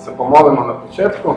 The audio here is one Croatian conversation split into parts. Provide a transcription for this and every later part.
se pomolimo na početku.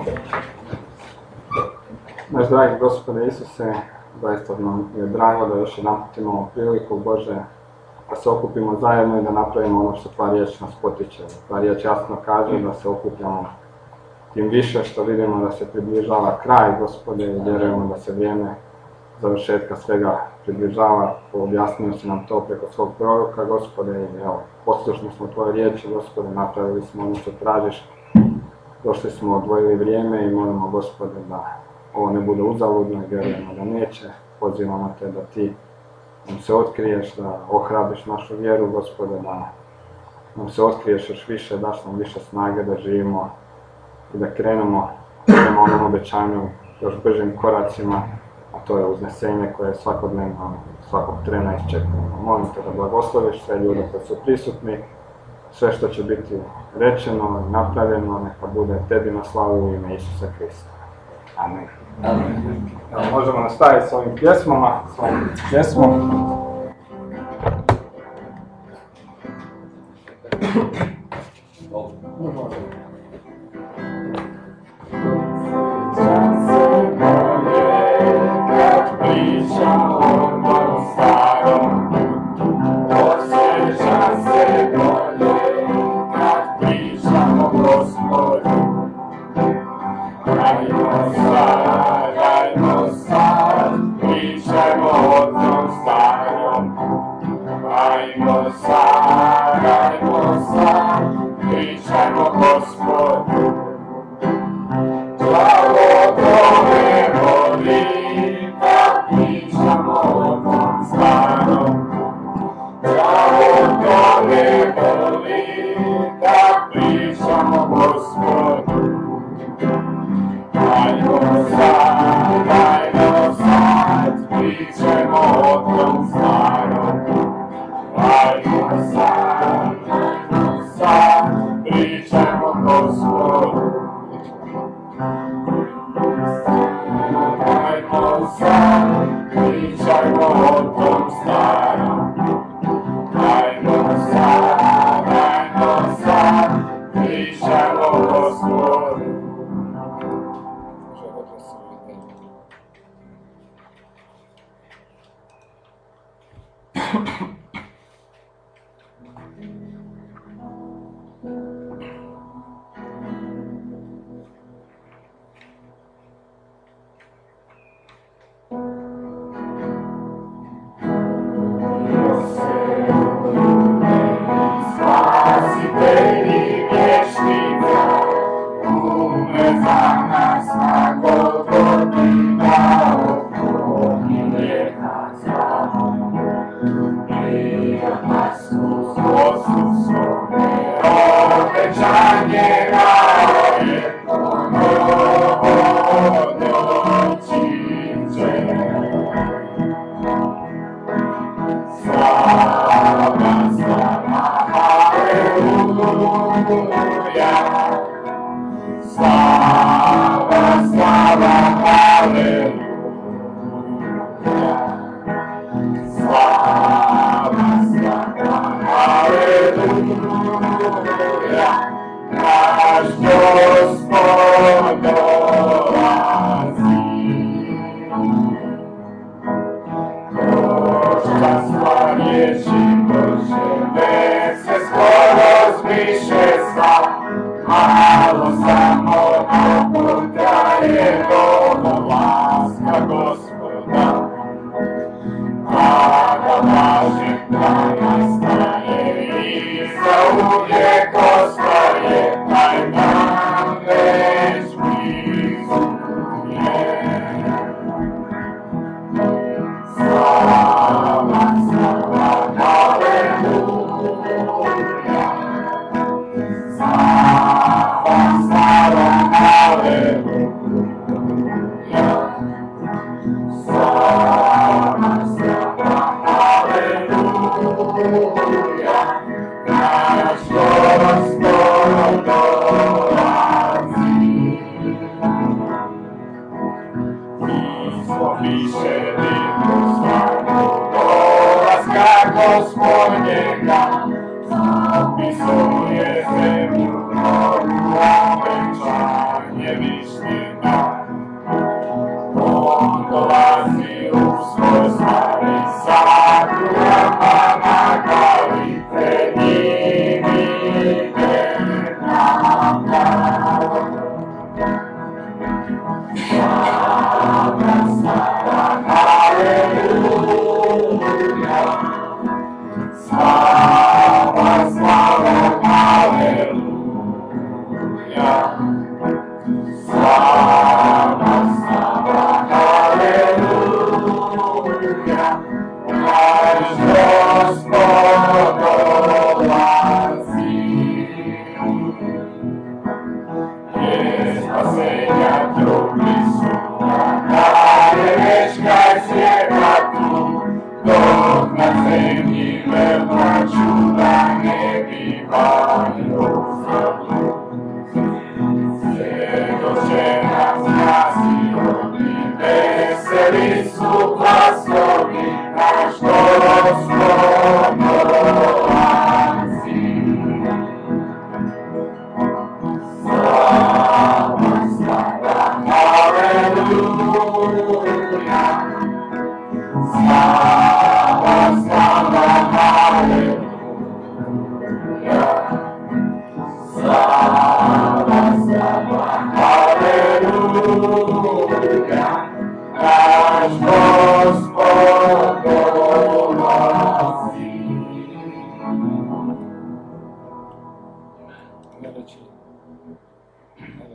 Naš dragi Gospode Isuse, zaista nam je drago da još jedanput imamo priliku, Bože, da se okupimo zajedno i da napravimo ono što tvoja riječ nas potiče. Tvoja riječ jasno kaže da se okupljamo tim više što vidimo da se približava kraj, Gospode, i vjerujemo da se vrijeme završetka svega približava. Objasnio si nam to preko svog proroka, Gospode, i evo, poslušni smo tvoje riječi, Gospode, napravili smo ono što tražiš. Došli smo, odvojili vrijeme i molimo, Gospode, da ovo ne bude uzaludno i vjerujemo da neće. Pozivamo te da ti nam se otkriješ, da ohrabiš našu vjeru, Gospode, da nam se otkriješ još više, daš nam više snage da živimo i da krenemo prema onom obećanju još bržim koracima, a to je uznesenje koje svakodnevno, svakog trena iščekujemo. Molim te da blagosloviš sve ljude koji su prisutni, sve što će biti rečeno i napravljeno, neka bude tebi na slavu u ime Isusa Krista. Amen. Amen. Evo, možemo nastaviti s ovim pjesmama, s ovim pjesmom.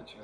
večer.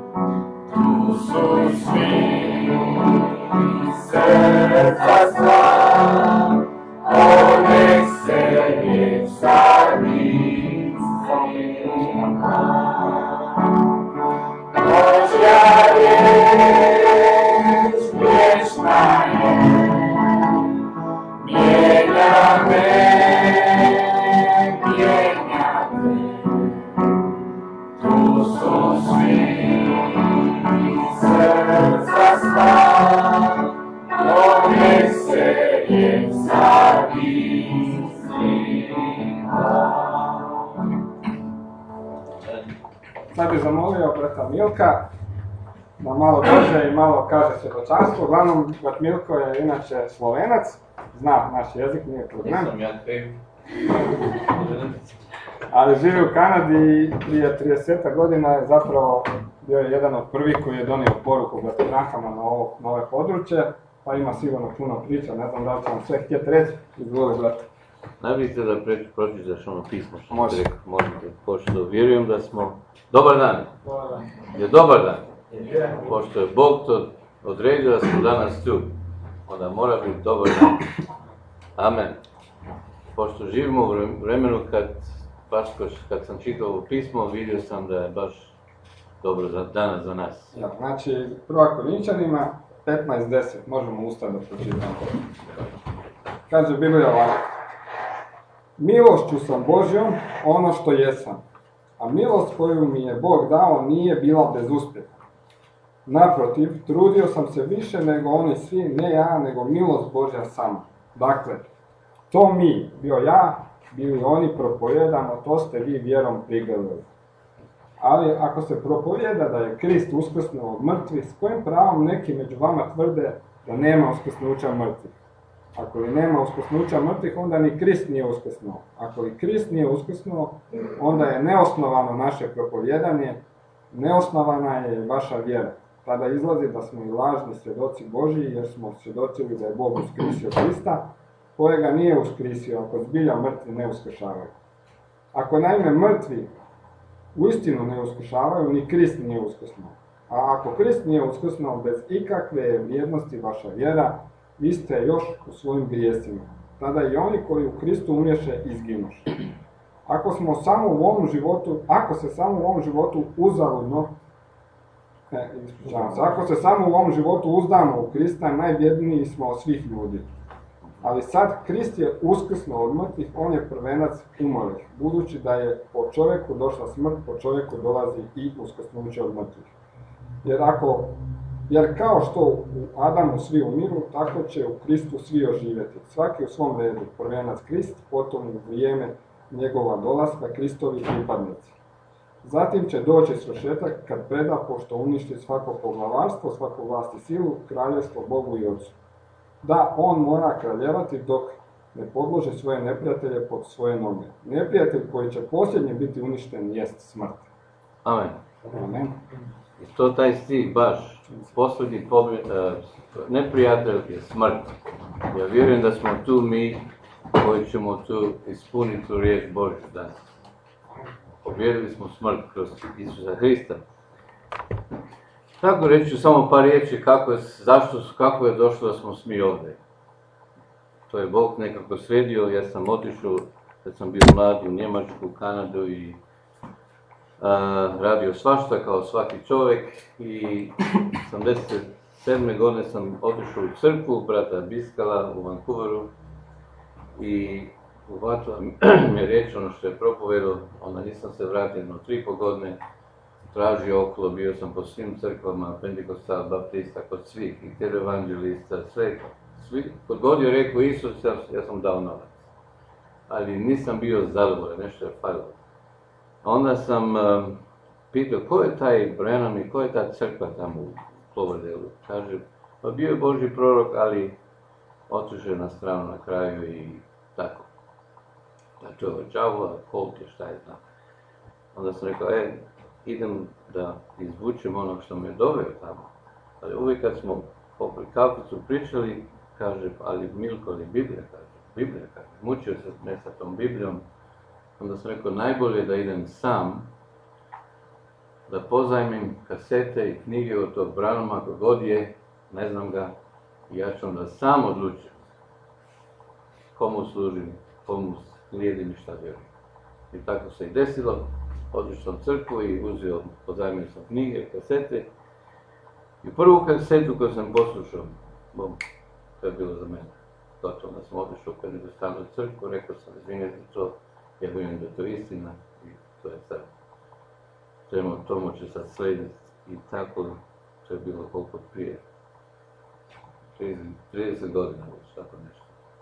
Serce Sad bih zamolio brata Milka da malo dođe i malo kaže svjedočanstvo. Uglavnom, brat Milko je inače Slovenac, zna naš jezik, nije problem. Nisam ja kriv. Ali živi u Kanadi i prije 30 godina je zapravo bio je jedan od prvih koji je donio poruku bratu Branhama na ove područje, pa ima sigurno puno priča, ne znam da li će vam sve htjeti reći, izvoli brate. Najbolje da pročitaš ono pismo što Može. ti rekao, možete, pošto vjerujem da smo... Dobar dan! Dobar dan. Je dobar dan! Pošto je Bog to odredio da smo danas tu, onda mora biti dobar dan. Amen. Pošto živimo u vremenu kad sam čitao ovo pismo, vidio sam da je baš dobro danas za nas. Ja, znači, prva Korinčanima 15.10, možemo ustati da pročitamo. Kaže Biblija ovako. Milošću sam Božjom ono što jesam, a milost koju mi je Bog dao nije bila bez uspjeha. Naprotiv, trudio sam se više nego oni svi, ne ja, nego milost Božja sama. Dakle, to mi, bio ja, bili oni, propovijedamo, to ste vi vjerom prigledali. Ali ako se propovijeda da je Krist uskrsnuo od mrtvih, s kojim pravom neki među vama tvrde da nema uskrsnuća mrtvih? Ako li nema uskrsnuća mrtvih, onda ni Krist nije uskrsnuo. Ako li Krist nije uskrsnuo, onda je neosnovano naše propovijedanje, neosnovana je vaša vjera. Tada izlazi da smo i lažni svjedoci Božji, jer smo svjedočili da je Bog uskrisio Krista, kojega nije uskrisio, ako zbilja mrtvi ne uskršavaju. Ako naime mrtvi uistinu ne uskršavaju, ni Krist nije uskrsnuo. A ako Krist nije uskrsnuo, bez ikakve je vrijednosti vaša vjera, vi ste još u svojim grijesima. Tada i oni koji u Kristu umješe izginuše. Ako se samo u ovom životu uzaludno, ako se samo u ovom životu uzdamo u Krista, najbjedniji smo od svih ljudi. Ali sad Krist je uskrsnuo od mrtvih, on je prvenac umrlih, budući da je po čovjeku došla smrt, po čovjeku dolazi i uskrsnuće od mrtvih. Jer kao što u Adamu svi umiru, tako će u Kristu svi oživjeti. Svaki u svom redu, prvenac Krist, potom u vrijeme njegova dolaska Kristovi pripadnici. Zatim će doći svršetak kad preda, pošto uništi svako poglavarstvo, svaku vlast i silu, kraljevstvo Bogu i Otcu. Da, on mora kraljevati dok ne podloži svoje neprijatelje pod svoje noge. Neprijatelj koji će posljednji biti uništen jest smrt. Amen. Amen. I to taj stih baš, posljednji neprijatelj je smrt. Ja vjerujem da smo tu mi koji ćemo tu ispuniti tu riječ Božju danas. Pobjedili smo smrt kroz Isusa Hrista. Tako reći ću samo par riječi kako je došlo da smo svi ovdje. To je Bog nekako sredio, ja sam otišao kad sam bio mlad u Njemačku, u Kanadu i radio svašta kao svaki čovjek i 87. godine sam otišao u crkvu brata Biskala u Vancouveru i uvatila mi je riječ ono što je propovedao, onda nisam se vratio na 3,5 godine, tražio okolo, bio sam po svim crkvama, Pentekostal, Baptista, kod svih, i evanđelista, sve, svi, kod god je rekao Isus, ja sam dao novac. Ali nisam bio zadovoljan, nešto je falilo. Onda sam pitao, ko je taj Branham i ko je ta crkva tamo u Cloverdale? Kaže, pa bio je Božji prorok, ali otišao je na stranu na kraju i tako. Da to je džavola, kult je, šta je znam. Onda sam rekao, idem da izvučem onog što me doveo tamo. Ali uvijek kad smo popri kaficu pričali, kaže, ali Milko, ali Biblija kaže, mučio se ne sa tom Biblijom. Onda sam rekao, najbolje da idem sam, da pozajmim kasete i knjige od tog Branhama, ako god je, ne znam ga, i ja ću onda sam odlučiti komu služim, komu slijedim i šta vjerujem. I tako se i desilo, otišao sam u crkvu i pozajmio sam knjige, kasete. I prvu kasetu koju sam poslušao, to je bilo za mene. Zato da sam otišao kad je dostanu u crkvu, rekao sam, izvinite to, ja vjerujem da je to istina i to je sad. Tomu će sad slijediti i tako, to je bilo koliko prije. 30 godina već, tako nešto.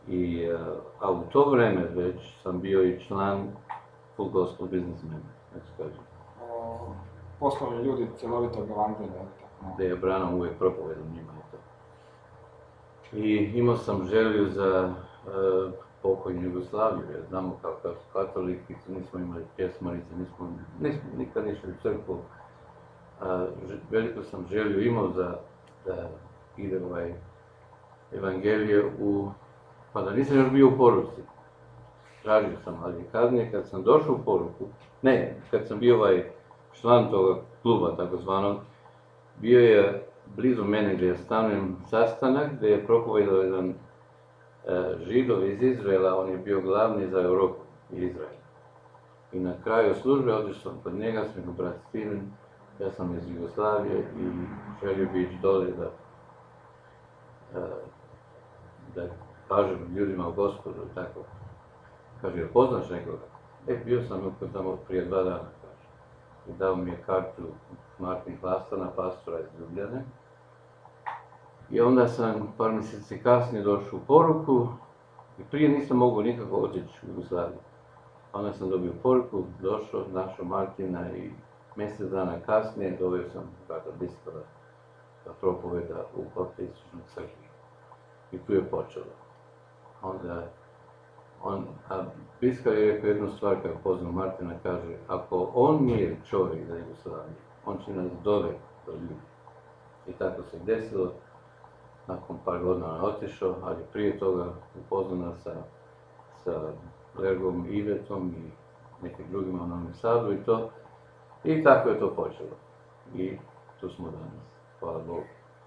A u to vreme već sam bio i član Full Gospel Businessmen, tako se kaže. Poslovni ljudi cjelovitog evanđelja. Da je Branham uvijek propovedao njima to. I imao sam želju za pokojnu Jugoslaviju, jer znamo kao katoliki nismo imali pjesmarice, nismo nikad išli u crkvu. Veliko sam želju imao da ide evangelije pa da nisam još bio u poruci. Tražio sam, ali kasnije kad sam došao u poruku, kad sam bio član toga kluba takozvanog, bio je blizu mene gdje ja stanujem sastanak gdje je propovedao jedan Židov iz Izraela, on je bio glavni za Europu i Izrael. I na kraju službe otišao sam kod njega, sam go brat Steven, ja sam iz Jugoslavije i želio bi ići dole da kažem ljudima o Gospodu i tako. Kaže, jel poznaš nekoga? Bio sam tamo prije 2 dana, kaže. I dao mi je kartu Martin Hlastana, pastora iz Ljubljane. I onda sam par mjeseci kasnije došao u poruku i prije nisam mogao nikako otići u Jugoslaviju. Onda sam dobio poruku, došao, našao Martina i mjesec dana kasnije doveo sam brata Biskala da propoveda u baptističnoj crkvi. I tu je počelo. Onda Biskal je rekao jednu stvar kada je poznao Martina, kaže, ako on nije čovjek za Jugoslaviju, on će nas dovesti do ljudi. I tako se desilo. Nakon par godina on je otišao, ali prije toga upoznana sa Lergom Ivetom i nekim drugima u Novom Sadu i to. I tako je to počelo. I tu smo danas, hvala Bogu.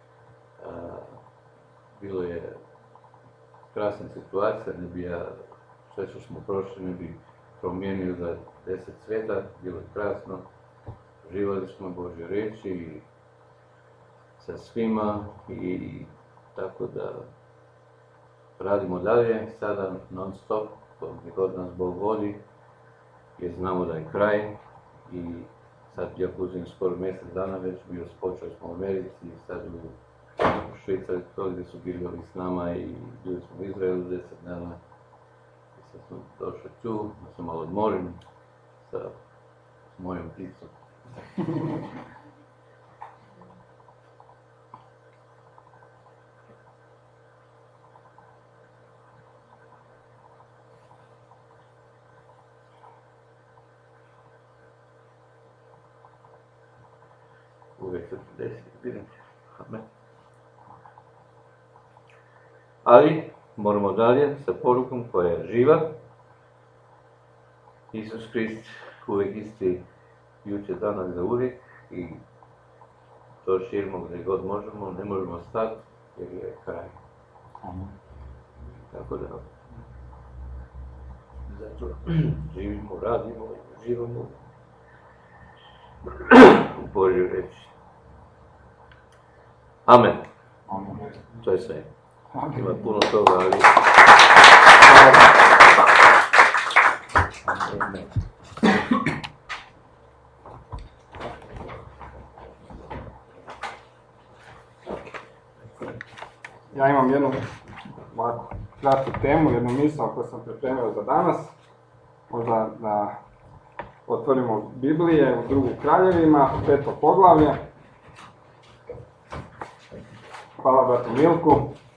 Bilo je krasna situacija, ne bi ja sve što smo prošli ne bi promijenio za 10 svijeta, bilo je krasno. Živali smo Božje riječi i sa svima i tako da radimo dalje, sada non stop, gdje god nas Bog vodi, jer znamo da je kraj i sad ja uzim skoro mjesec dana već počeli smo u Americi i sad u Švicarskoj gdje su bili ovi s nama i bili smo u Izraelu 10 dana. I sad smo došli tu, da se malo odmorim sa mojom pticom. Uvijek se desi, vidim. Ali moramo dalje sa porukom koja je živa. Isus Krist uvijek isti, jučer, danas, za uvijek i to širimo gdje god možemo, ne možemo stati jer je kraj. Tako da zato živimo, radimo, živimo u Božju reći. Amen. To je sve. Ima puno toga, ali... Amen. Ja imam jednu kratku temu, jednu misao koju sam pripremio za danas. Možda da otvorimo Biblije u 2. Kraljevima, 5. poglavlje. Hvala bratu Milku.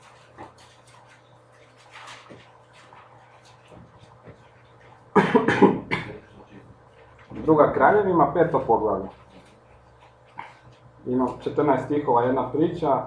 Druga Kraljevima, 5. poglavlje. Imam 14 stihova, jedna priča.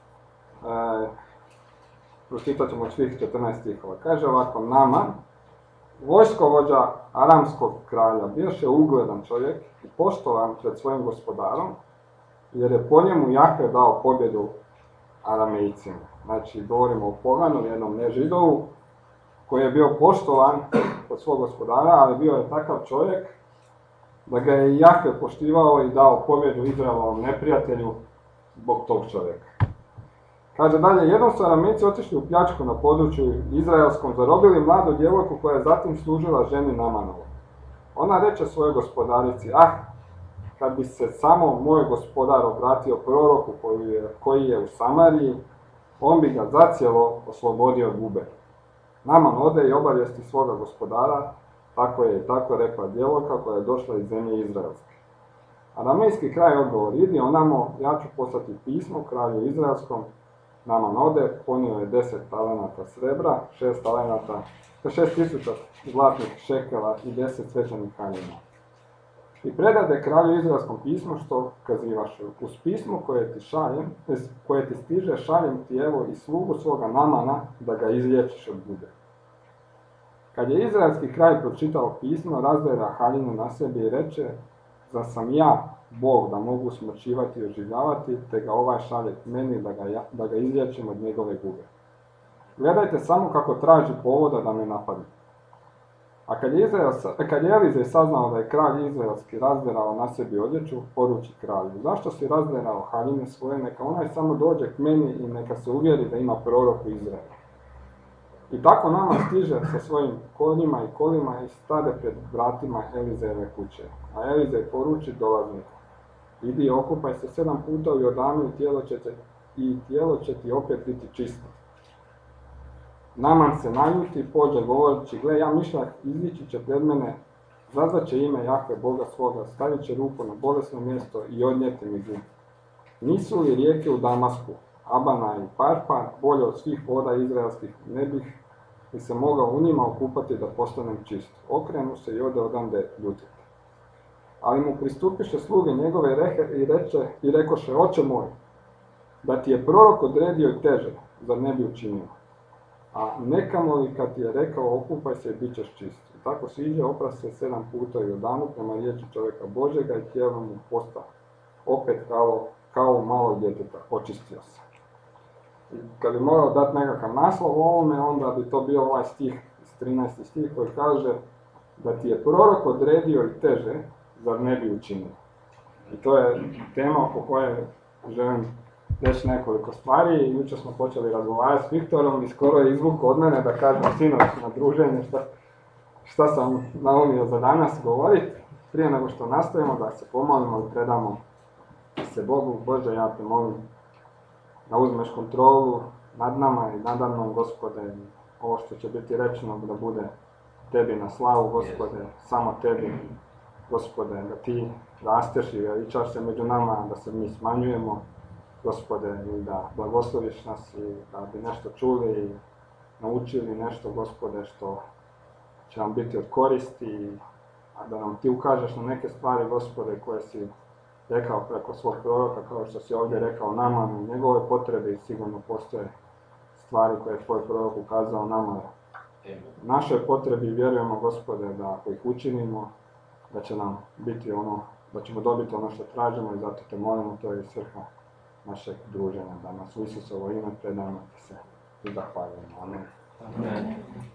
Pročitat ćemo svih 14 stihova. Kaže ovako, Naman, vojskovođa aramskog kralja, bioše ugledan čovjek i poštovan pred svojim gospodarom, jer je po njemu Jahve dao pobjedu Aramejcima. Znači, govorimo o poganu, jednom nežidovu, koji je bio poštovan od svog gospodara, ali bio je takav čovjek da ga je Jahve poštivao i dao pobjedu Izraelovom neprijatelju zbog tog čovjeka. Kaže dalje, jednom su Aramejci otišli u pljačku na području izraelskom, zarobili mladu djevojku koja je zatim služila ženi Namanovu. Ona reče svojoj gospodarici, kad bi se samo moj gospodar obratio proroku koji je u Samariji, on bi ga zacijelo oslobodio gube. Naman ode i obavijesti svoga gospodara, tako je i tako rekla djevojka koja je došla iz zemlje Izraelske. Aramejski kralj odgovor, idi onamo, ja ću poslati pismo kralju Izraelskom. Naman ode, ponio je 10 talenata srebra, 6.000 zlatnih šekela i 10 svečanih haljina. I predade kralju Izraelskom pismo što kazivaše. Uz pismo koje ti stiže, šaljem ti evo i slugu svoga Namana da ga izliječiš od bude. Kad je izraelski kralj pročitao pismo, razdera haljinu na sebi i reče, zar sam ja Bog da mogu smrćivati i oživljavati, te ga ovaj šalje k meni da ga izliječim od njegove gube. Gledajte samo kako traži povoda da me napadne. A kad je Elizej saznao da je kralj izraelski razderao na sebi odjeću, poruči kralju, zašto si razderao haljine svoje, neka onaj samo dođe k meni i neka se uvjeri da ima prorok u Izraelu. I tako Naman stiže sa svojim konjima i kolima i stade pred vratima Elizejeve kuće. A Elizej poruči dolazniku, idi i okupaj se 7 puta u Jordanu i tijelo će ti opet biti čisto. Naman se naljuti, pođe govoreći, gle, ja mišljak izići će pred mene, zazvaće ime Jahve Boga svoga, stavit će ruku na bolesno mjesto i odnijeti mi zub. Nisu li rijeke u Damasku, Abana i Parpa, bolje od svih voda izraelskih, ne bih li se mogao u njima okupati da postanem čist. Okrenu se i ode odande ljutiti. Ali mu pristupiše sluge njegove i rekoše, oče moj, da ti je prorok odredio i teže, zar ne bi učinio? A nekamo li kad ti je rekao okupaj se i bit ćeš čist. I tako siđe, opra se 7 puta u Jordanu prema riječi čovjeka Božjega i tijelo mu posta opet kao malo djeteta, očistio se. I kad bi morao dati nekakav naslov ovome, onda bi to bio ovaj stih, 13. stih koji kaže da ti je prorok odredio i teže, zar ne bi učinio. I to je tema oko koje želim reći nekoliko stvari. Jučer smo počeli razgovarati s Viktorom i skoro je izvukao od mene da kažem sinoć na druženje šta sam naumio za danas govoriti. Prije nego što nastavimo da se pomolimo i predamo se Bogu. Bože, ja te molim da uzmeš kontrolu nad nama i nad mnom, Gospode, ovo što će biti rečeno da bude tebi na slavu, Gospode, samo tebi, Gospode, da ti rasteš i veličaš se među nama, da se mi smanjujemo, Gospode, i da blagosloviš nas i da bi nešto čuli i naučili nešto, Gospode, što će nam biti od koristi, a da nam ti ukažeš na neke stvari, Gospode, koje si rekao preko svog proroka, kao što si ovdje rekao nama, u njegove potrebe i sigurno postoje stvari koje je tvoj prorok ukazao nama. U našoj potrebi vjerujemo, Gospode, da ako ih učinimo, da će nam biti da ćemo dobiti ono što tražimo i zato te molimo, to je svrha našeg druženja danas. U Isusovo ime predajemo ti se i zahvaljujemo. Amen. Amen.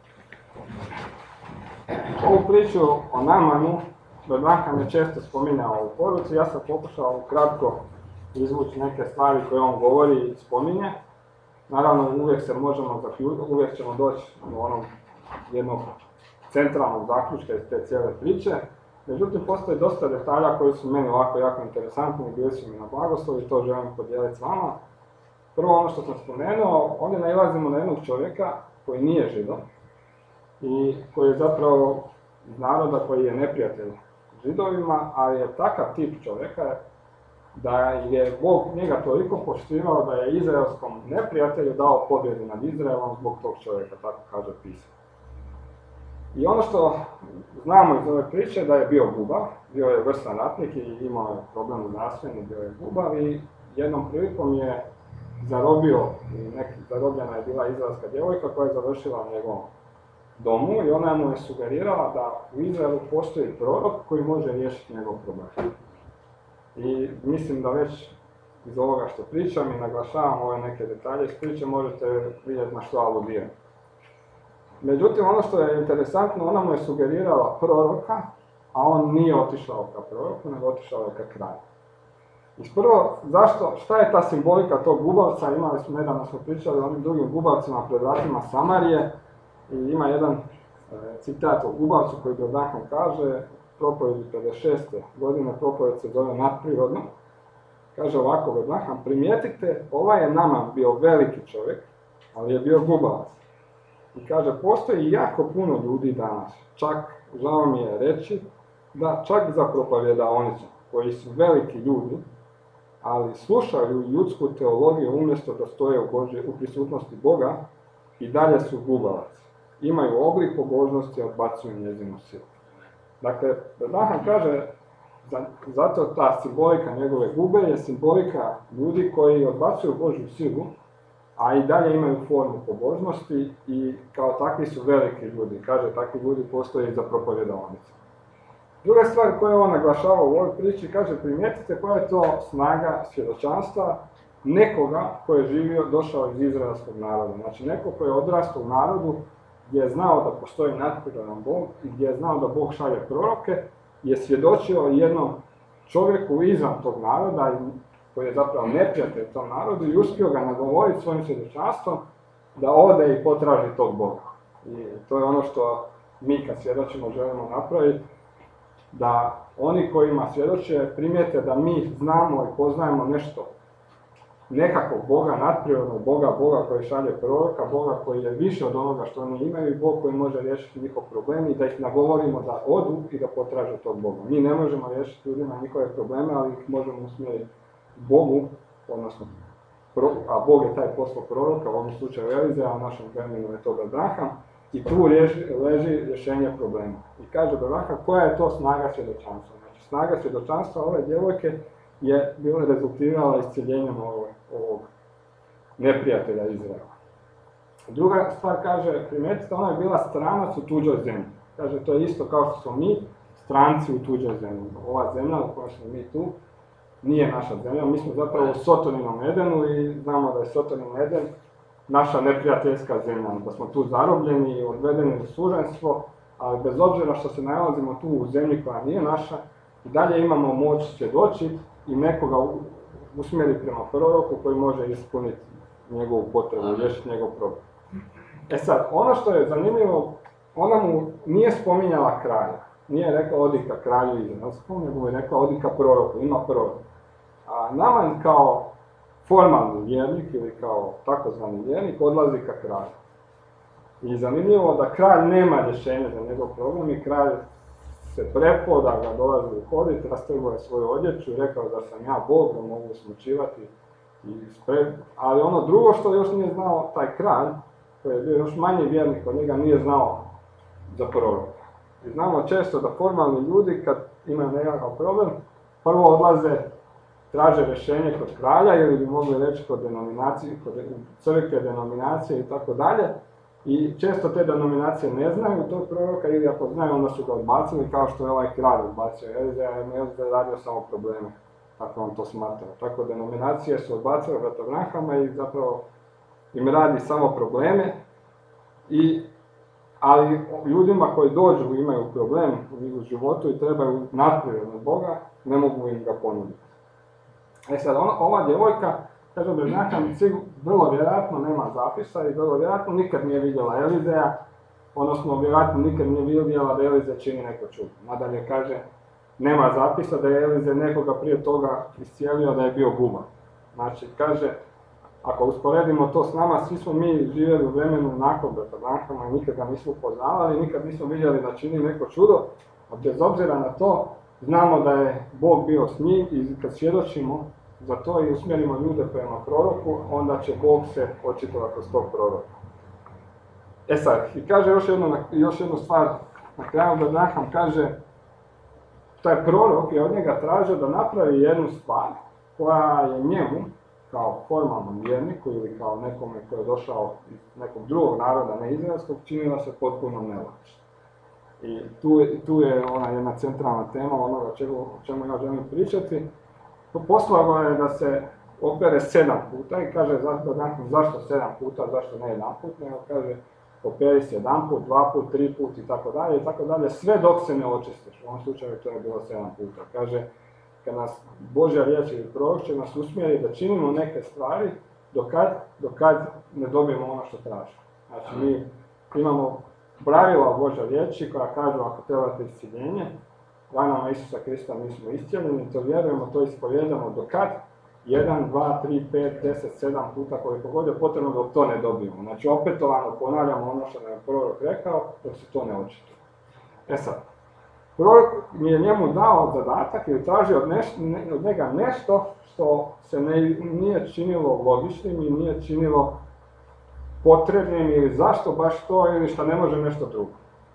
Ovu priču o Namanu Branka me često spominjao u poruci, ja sam pokušao kratko izvući neke stvari koje on govori i spominje. Naravno, uvijek ćemo doći do onog jednog centralnog zaključka iz te cijele priče. Međutim, postoji dosta detalja koji su meni ovako jako interesantni i bili su mi na blagoslov i to želim podijeliti s vama. Prvo, ono što sam spomenuo, ovdje nailazimo na jednog čovjeka koji nije Židov i koji je zapravo iz naroda koji je neprijatelj Židovima, ali je takav tip čovjeka da je Bog njega toliko poštivao da je izraelskom neprijatelju dao pobjedu nad Izraelom zbog tog čovjeka, tako kaže pismo. I ono što znamo iz ove priče da je bio gubav, bio je vrstan ratnik i imao je problem zdravstveni, bio je gubav i jednom prilikom je zarobljena je bila izraelska djevojka koja je završila u njegovom domu i ona mu je sugerirala da u Izraelu postoji prorok koji može riješiti njegov problem. I mislim da već iz ovoga što pričam i naglašavam ove neke detalje iz priče možete vidjeti na što aludiram. Međutim, ono što je interesantno, ona mu je sugerirala proroka, a on nije otišao ka proroku, nego otišao je ka kralju. Prvo, šta je ta simbolika tog gubavca? Nedavno smo pričali o onim drugim gubavcima pred vratima Samarije i ima jedan citat o gubavcu koji Branham kaže, propovjedi 56. godine, propovjed se zove Nadprirodno. Kaže ovako Branham, primijetite, ovaj je Naman bio veliki čovjek, ali je bio gubavac. I kaže, postoji jako puno ljudi danas, čak, žao mi je reći, da čak za propovjedaonicu, koji su veliki ljudi, ali slušaju ljudsku teologiju umjesto da stoje u prisutnosti Boga i dalje su gubavac. Imaju oblik pobožnosti, a odbacuju njezinu silu. Dakle, Branham kaže, zato ta simbolika njegove gube je simbolika ljudi koji odbacuju Božju silu, a i dalje imaju formu pobožnosti i kao takvi su veliki ljudi. Kaže, takvi ljudi postoje i za propovjedaonice. Druga stvar koju on naglašava u ovoj priči, kaže, primijetite koja je to snaga svjedočanstva nekoga koji je živio, došao iz izraelskog naroda. Znači, neko koji je odrastao u narodu gdje je znao da postoji nadprirodan Bog i gdje je znao da Bog šalje proroke, je svjedočio jednom čovjeku izvan tog naroda, koji je zapravo neprijatelj tom narodu, i uspio ga nagovoriti svojim svjedočanstvom da ode i potraži tog Boga. I to je ono što mi kad svjedočimo želimo napraviti, da oni kojima svjedoče primijete da mi znamo i poznajemo nešto, nekakvog Boga, nadprirodnog Boga koji šalje proroka, Boga koji je više od onoga što oni imaju i Bog koji može riješiti njihov problem i da ih nagovorimo da odu i da potraže tog Boga. Mi ne možemo riješiti ljudima njihove probleme, ali ih možemo usmjeriti Bogu, odnosno, a Bog je taj posao proroka, u ovom slučaju Elizeja, a u našem vremenu je to Branham, i tu leži rješenje problema. I kaže Branham, koja je to snaga svjedočanstva? Znači, snaga svjedočanstva ove djevojke je bila rezultirala isceljenjem ovog neprijatelja Izraela. Druga stvar, kaže, primijetite, ona je bila stranac u tuđoj zemlji. Kaže, to je isto kao što smo mi, stranci u tuđoj zemlji. Ova zemlja u kojoj smo mi tu nije naša zemlja, mi smo zapravo u Sotoninom Edenu i znamo da je Sotonin Eden naša neprijateljska zemlja, da smo tu zarobljeni i odvedeni u suženstvo, ali bez obzira što se nalazimo tu u zemlji koja nije naša, i dalje imamo moć svjedočiti i nekoga usmjeri prema proroku koji može ispuniti njegovu potrebu, riješiti njegov problem. E sad, ono što je zanimljivo, ona mu nije spominjala kralja. Nije rekla odi ka kralju izraelskom, nego je rekla odi ka proroku, ima prorok. A Naman kao formalni vjernik ili kao takozvani vjernik odlazi ka kralju. I zanimljivo da kralj nema rješenja za njegov problem i kralj se prepao da ga dolazi uhoditi, rastrgao je svoju odjeću i rekao da sam ja Bog, da mogu smučivati. Ali ono drugo što još nije znao taj kralj, koji je bio još manji vjernik od njega, nije znao za proroka. I znamo često da formalni ljudi kad imaju nekakav problem, prvo odlaze, traže rješenje kod kralja ili bi mogli reći kod denominacije, kod crkve, denominacije i tako dalje. I često te denominacije ne znaju tog proroka ili ako znaju onda su ga odbacili kao što je ovaj kralj odbacio Elizeja, jer je radio samo probleme, tako on to smatrao. Tako denominacije su odbacile brata Branhama i zapravo im radi samo probleme, ali ljudima koji dođu imaju problem u životu i trebaju nadprirodnog Boga, ne mogu im ga ponuditi. E sad, ova djevojka, kaže Branham, vrlo vjerojatno nema zapisa i vrlo vjerojatno nikad nije vidjela Elizeja, odnosno vjerojatno nikad nije vidjela da Elizej čini neko čudo. Nadalje kaže, nema zapisa da je Elizej nekoga prije toga iscijelio da je bio guban. Znači, kaže, ako usporedimo to s nama, svi smo mi živjeli u vremenu nakon brata Branhama i nikad ga nismo poznavali, nikad nismo vidjeli da čini neko čudo, a bez obzira na to, znamo da je Bog bio s njim i kad svjedočimo za to i usmjerimo ljude prema proroku, onda će Bog se očitovati kroz tog proroka. E sad, i kaže još jednu stvar, na kraju da Branham kaže, taj prorok je od njega tražio da napravi jednu stvar koja je njemu, kao formalnom vjerniku ili kao nekome koji je došao iz nekog drugog naroda, ne izraelskog, činila se potpuno nelogično. I tu je ona jedna centralna tema onoga o čemu ja želim pričati. Poslao ga je da se opere 7 puta i kaže zašto 7 puta, zašto ne 1 put, nego kaže operi se 1 put, 2 put, 3 put i tako dalje, sve dok se ne očistiš. U ovom slučaju to je bilo 7 puta. Kaže, kad nas Božja riječ ili prorok će nas usmjeri da činimo neke stvari dokad ne dobijemo ono što tražimo. Znači mi imamo pravila Božja riječi koja kažu ako trebate iscjeljenje, ranama Isusa Krista mi smo iscijeljeni, to vjerujemo, to ispovjedamo dokad 1, 2, 3, 5, 10, 7 puta koliko god je potrebno dok to ne dobijemo. Znači opetovano ponavljamo ono što nam je prorok rekao dok se to ne očituje. E sad, prorok mi je njemu dao zadatak i tražio od njega nešto što se nije činilo logičnim i nije činilo potrebnim ili zašto baš to ili što ne može nešto drugo.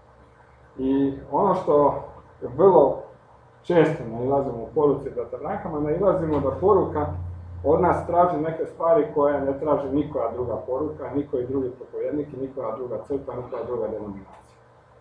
I ono što vrlo često nailazimo u poruci Tabernaklama, nailazimo da poruka od nas traži neke stvari koje ne traži nikoja druga poruka, nikoji drugi propovjednik i nikoja druga crkva, nikoja druga denominacija.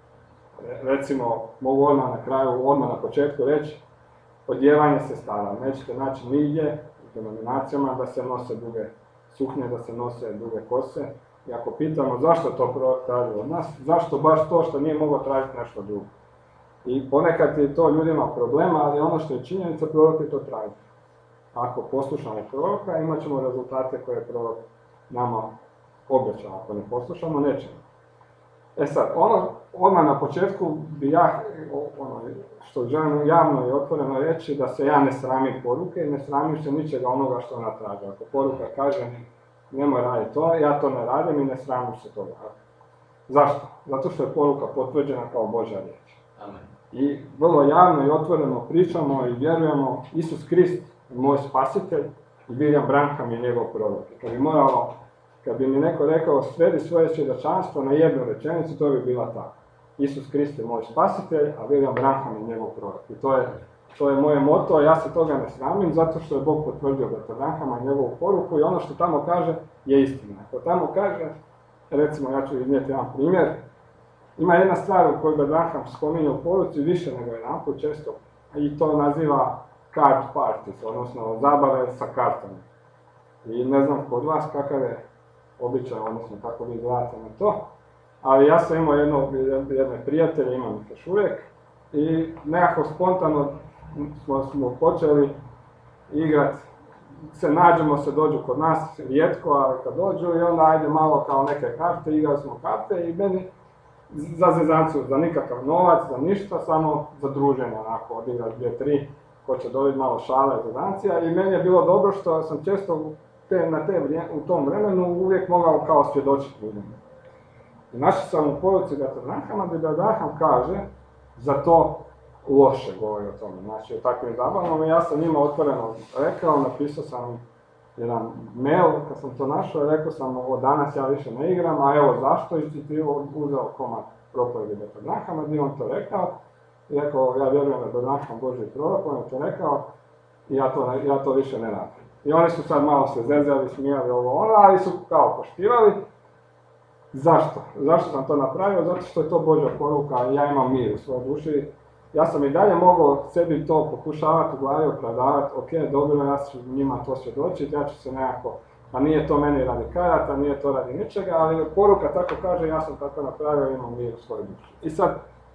Recimo, mogu odmah na kraju, odmah na početku reći, odjevanje sestara. Nećete naći nigdje u denominacijama da se nose duge suknje, da se nose duge kose. I ako pitamo zašto to prorok traži od nas, zašto baš to što nije moglo tražiti nešto drugo. I ponekad je to ljudima problema, ali ono što je činjenica, prorok je to traži. Ako poslušamo proroka, imat ćemo rezultate koje je prorok nama obećao. Ako ne poslušamo, nećemo. E sad, odmah na početku bi ja, što želim javno i otvoreno reći, da se ja ne sramim poruke i ne sramim se ničega onoga što ona traži. Ako poruka kaže nemoj raditi to, ja to ne radim i ne sramim se toga. Zašto? Zato što je poruka potvrđena kao Božja riječ. Amen. I vrlo javno i otvoreno pričamo i vjerujemo Isus Krist je moj spasitelj i William Branham je njegov prorok. Kad bi mi neko rekao svedi svoje svjedočanstvo na jednu rečenicu, to bi bila tako. Isus Krist je moj spasitelj, a William Branham je njegov prorok. I to je moje moto, a ja se toga ne sramim zato što je Bog potvrdio Brata Branhama i njegovu poruku i ono što tamo kaže je istina. Ako tamo kaže, recimo ja ću iznijeti jedan primjer, ima jedna stvar u kojoj Branham spominje u poruci više nego jedanput često i to naziva card parties, odnosno zabave sa kartama. I ne znam kod vas kakav je običaj, odnosno kako vi gledate na to, ali ja sam imao jedne prijatelje, imam ih još uvijek, i nekako spontano smo počeli igrati, nađemo se, dođu kod nas rijetko, ali kad dođu i onda ajde malo kao neke karte, igrali smo karte i meni za zezancu, za nikakav novac, za ništa, samo za druženje, onako, odigrati 2-3, ko će dobiti malo šale i zezancija i meni je bilo dobro što sam često u tom vremenu uvijek mogao kao svjedočiti ljudima. I našao sam u poruci Brata Branhama gdje Branham kaže za to loše govori o tome. Znači o takvim zabavama i ja sam njima otvoreno rekao, napisao sam jedan mail kad sam to našao i rekao sam ovo danas ja više ne igram, a evo zašto i ti uzeo komad propovjedi Brata Branhama gdje on to rekao. I rekao ja vjerujem da je Branham Božji prorok, on je to rekao i ja to više ne radim. I oni su sad malo se zezali, smijali ali su kao poštivali. Zašto? Zašto sam to napravio? Zato što je to Božja poruka i ja imam mir u svojoj duši. Ja sam i dalje mogao sebi to pokušavati u glavi opravdavati, ok, dobro, ja ću njima to svjedočiti, ja ću se nekako, a nije to meni radi karata, nije to radi ničega, ali poruka tako kaže, ja sam tako napravio i imam mir u svojoj duši. I sad,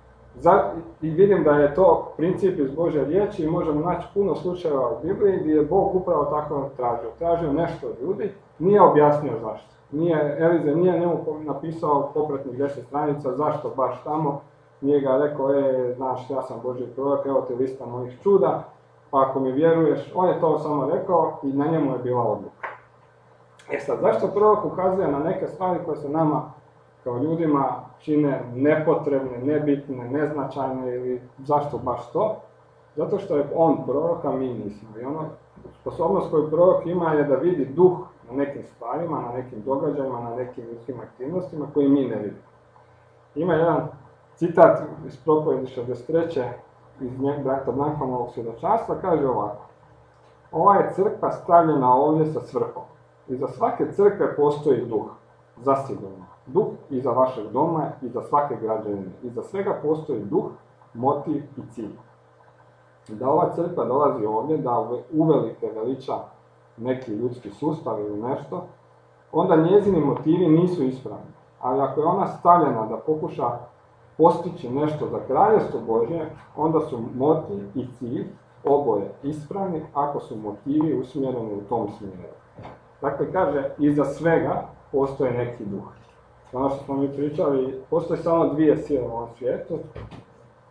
i vidim da je to princip iz Božje riječi i možemo naći puno slučajeva u Bibliji gdje je Bog upravo tako tražio. Tražio nešto od ljudi, nije objasnio zašto. Elize nije njemu napisao popratnih 10 stranica zašto baš tamo, nije ga rekao, znaš, ja sam Božji prorok, evo ti lista mojih čuda, pa ako mi vjeruješ, on je to samo rekao i na njemu je bila odluka. Sad, zašto prorok ukazuje na neke stvari koje se nama kao ljudima čine nepotrebne, nebitne, neznačajne ili zašto baš to? Zato što je on prorok, a mi nismo. I sposobnost koju prorok ima je da vidi duh na nekim stvarima, na nekim događajima, na nekim ljudskim aktivnostima koji mi ne vidimo. Ima jedan citat iz propovjedi 63. iz Brata Branhamovog svjedočanstva, kaže ovako: ova je crkva stavljena ovdje sa svrhom. Iza svake crkve postoji duh, zasigurno. Duh iza vašeg doma, iza svake građevine. Iza svega postoji duh, motiv i cilj. Da ova crkva dolazi ovdje, da uvelike veliča neki ljudski sustav ili nešto, onda njezini motivi nisu ispravni. Ali ako je ona stavljena da pokuša postići nešto za kraljevstvo Božje, onda su motiv i cilj oboje ispravni ako su motivi usmjereni u tom smjeru. Dakle, kaže, iza svega postoje neki duh. Ono što smo mi pričali, postoje samo dvije sile u ovom svijetu.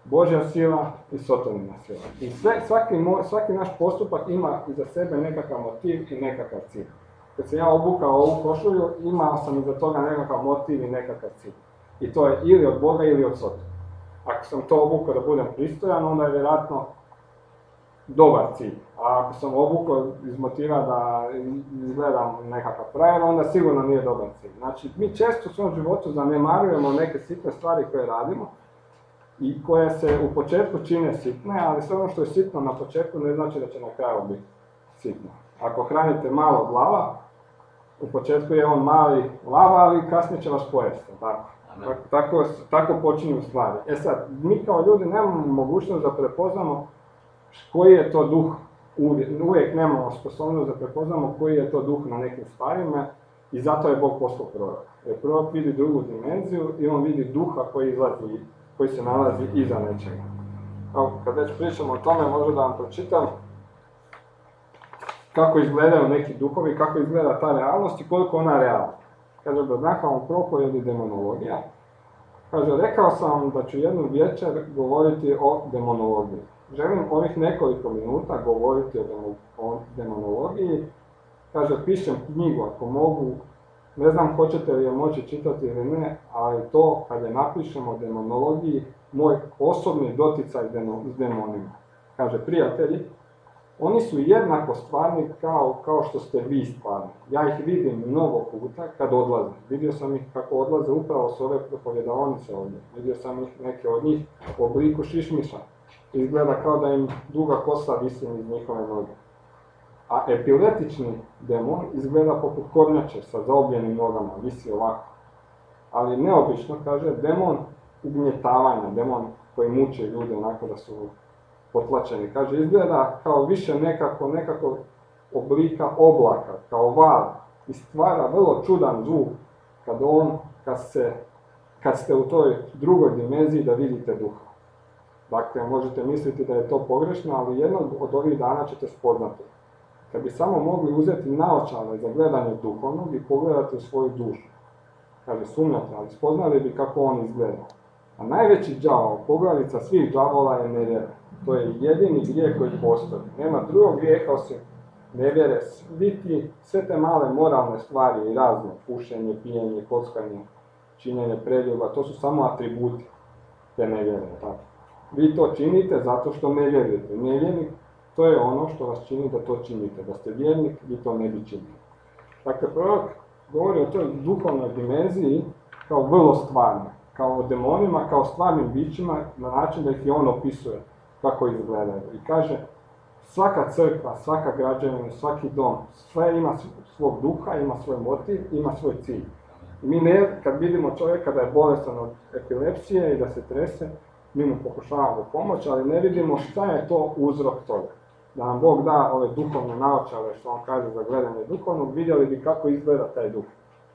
Božja sila i sotonina sila. I svaki naš postupak ima iza sebe nekakav motiv i nekakav cilj. Kad sam ja obukao ovu košulju, imao sam iza toga nekakav motiv i nekakav cilj. I to je ili od Boga ili od Sotona. Ako sam to obukao da budem pristojan, onda je vjerojatno dobar cilj. A ako sam obukao iz motiva da izgledam nekakav frajer, onda sigurno nije dobar cilj. Znači, mi često u svom životu zanemarujemo neke sitne stvari koje radimo i koje se u početku čine sitne, ali sve ono što je sitno na početku ne znači da će na kraju biti sitno. Ako hranite malo lava, u početku je on mali lava, ali kasnije će vas pojesti. Tako počinju stvari. E sad, mi kao ljudi nemamo mogućnost da prepoznamo koji je to duh, uvijek nemamo sposobnost da prepoznamo koji je to duh na nekim stvarima i zato je Bog poslao proroka. Jer prorok vidi drugu dimenziju i on vidi duha koji se nalazi iza nečega. Kad već pričamo o tome, možda da vam pročitam kako izgledaju neki duhovi, kako izgleda ta realnost i koliko ona realna. Kaže, da Abrahamov propovjed i demonologija. Kaže, rekao sam vam da ću jednu večer govoriti o demonologiji. Želim ovih nekoliko minuta govoriti o demonologiji. Kaže, pišem knjigu, ako mogu, ne znam hoćete li je moći čitati ili ne, ali to, kad je napišem o demonologiji, moj osobni doticaj s demonima. Kaže, prijatelji, oni su jednako stvarni kao što ste vi stvarni. Ja ih vidim mnogo puta kad odlaze. Vidio sam ih kako odlaze upravo s ove propovjedaonice ovdje. Vidio sam ih neke od njih u obliku šišmiša. Izgleda kao da im duga kosa visi iz njihove noge. A epiletični demon izgleda poput kornjače sa zaobljenim nogama, visi ovako. Ali neobično, kaže, demon ugnjetavanja, demon koji muče ljude onako da su potlačeni. Kaže, izgleda kao više nekako oblika oblaka, kao val, i stvara vrlo čudan zvuk kad ste u toj drugoj dimenziji da vidite duha. Dakle, možete misliti da je to pogrešno, ali jednog od ovih dana ćete spoznati. Kad bi samo mogli uzeti naočale za gledanje duhovnog i pogledati u svoju dušu. Kaže, sumnjate, ali spoznali bi kako on izgleda. A najveći đavol, poglavica svih đavola je nevjera. To je jedini grijeh koji postoji. Nema drugog grijeha osim nevjere. Sve te male moralne stvari i razne, pušenje, pijenje, kockanje, činjenje preljuba, to su samo atributi te nevjere. Tako. Vi to činite zato što ne vjerujete. Nevjernik, to je ono što vas čini da to činite. Da ste vjernik, vi to ne bi činili. Dakle, prorok govori o toj duhovnoj dimenziji kao vrlo stvarno. Kao o demonima, kao stvarnim bićima, na način da ih i on opisuje kako izgledaju. I kaže, svaka crkva, svaka građevina, svaki dom, sve ima svog duha, ima svoj motiv, ima svoj cilj. Mi kad vidimo čovjeka da je bolestan od epilepsije i da se trese, mi mu pokušavamo pomoći, ali ne vidimo šta je to uzrok toga. Da nam Bog da ove duhovne naočale, što on kaže za gledanje duhovnog, vidjeli bi kako izgleda taj duh.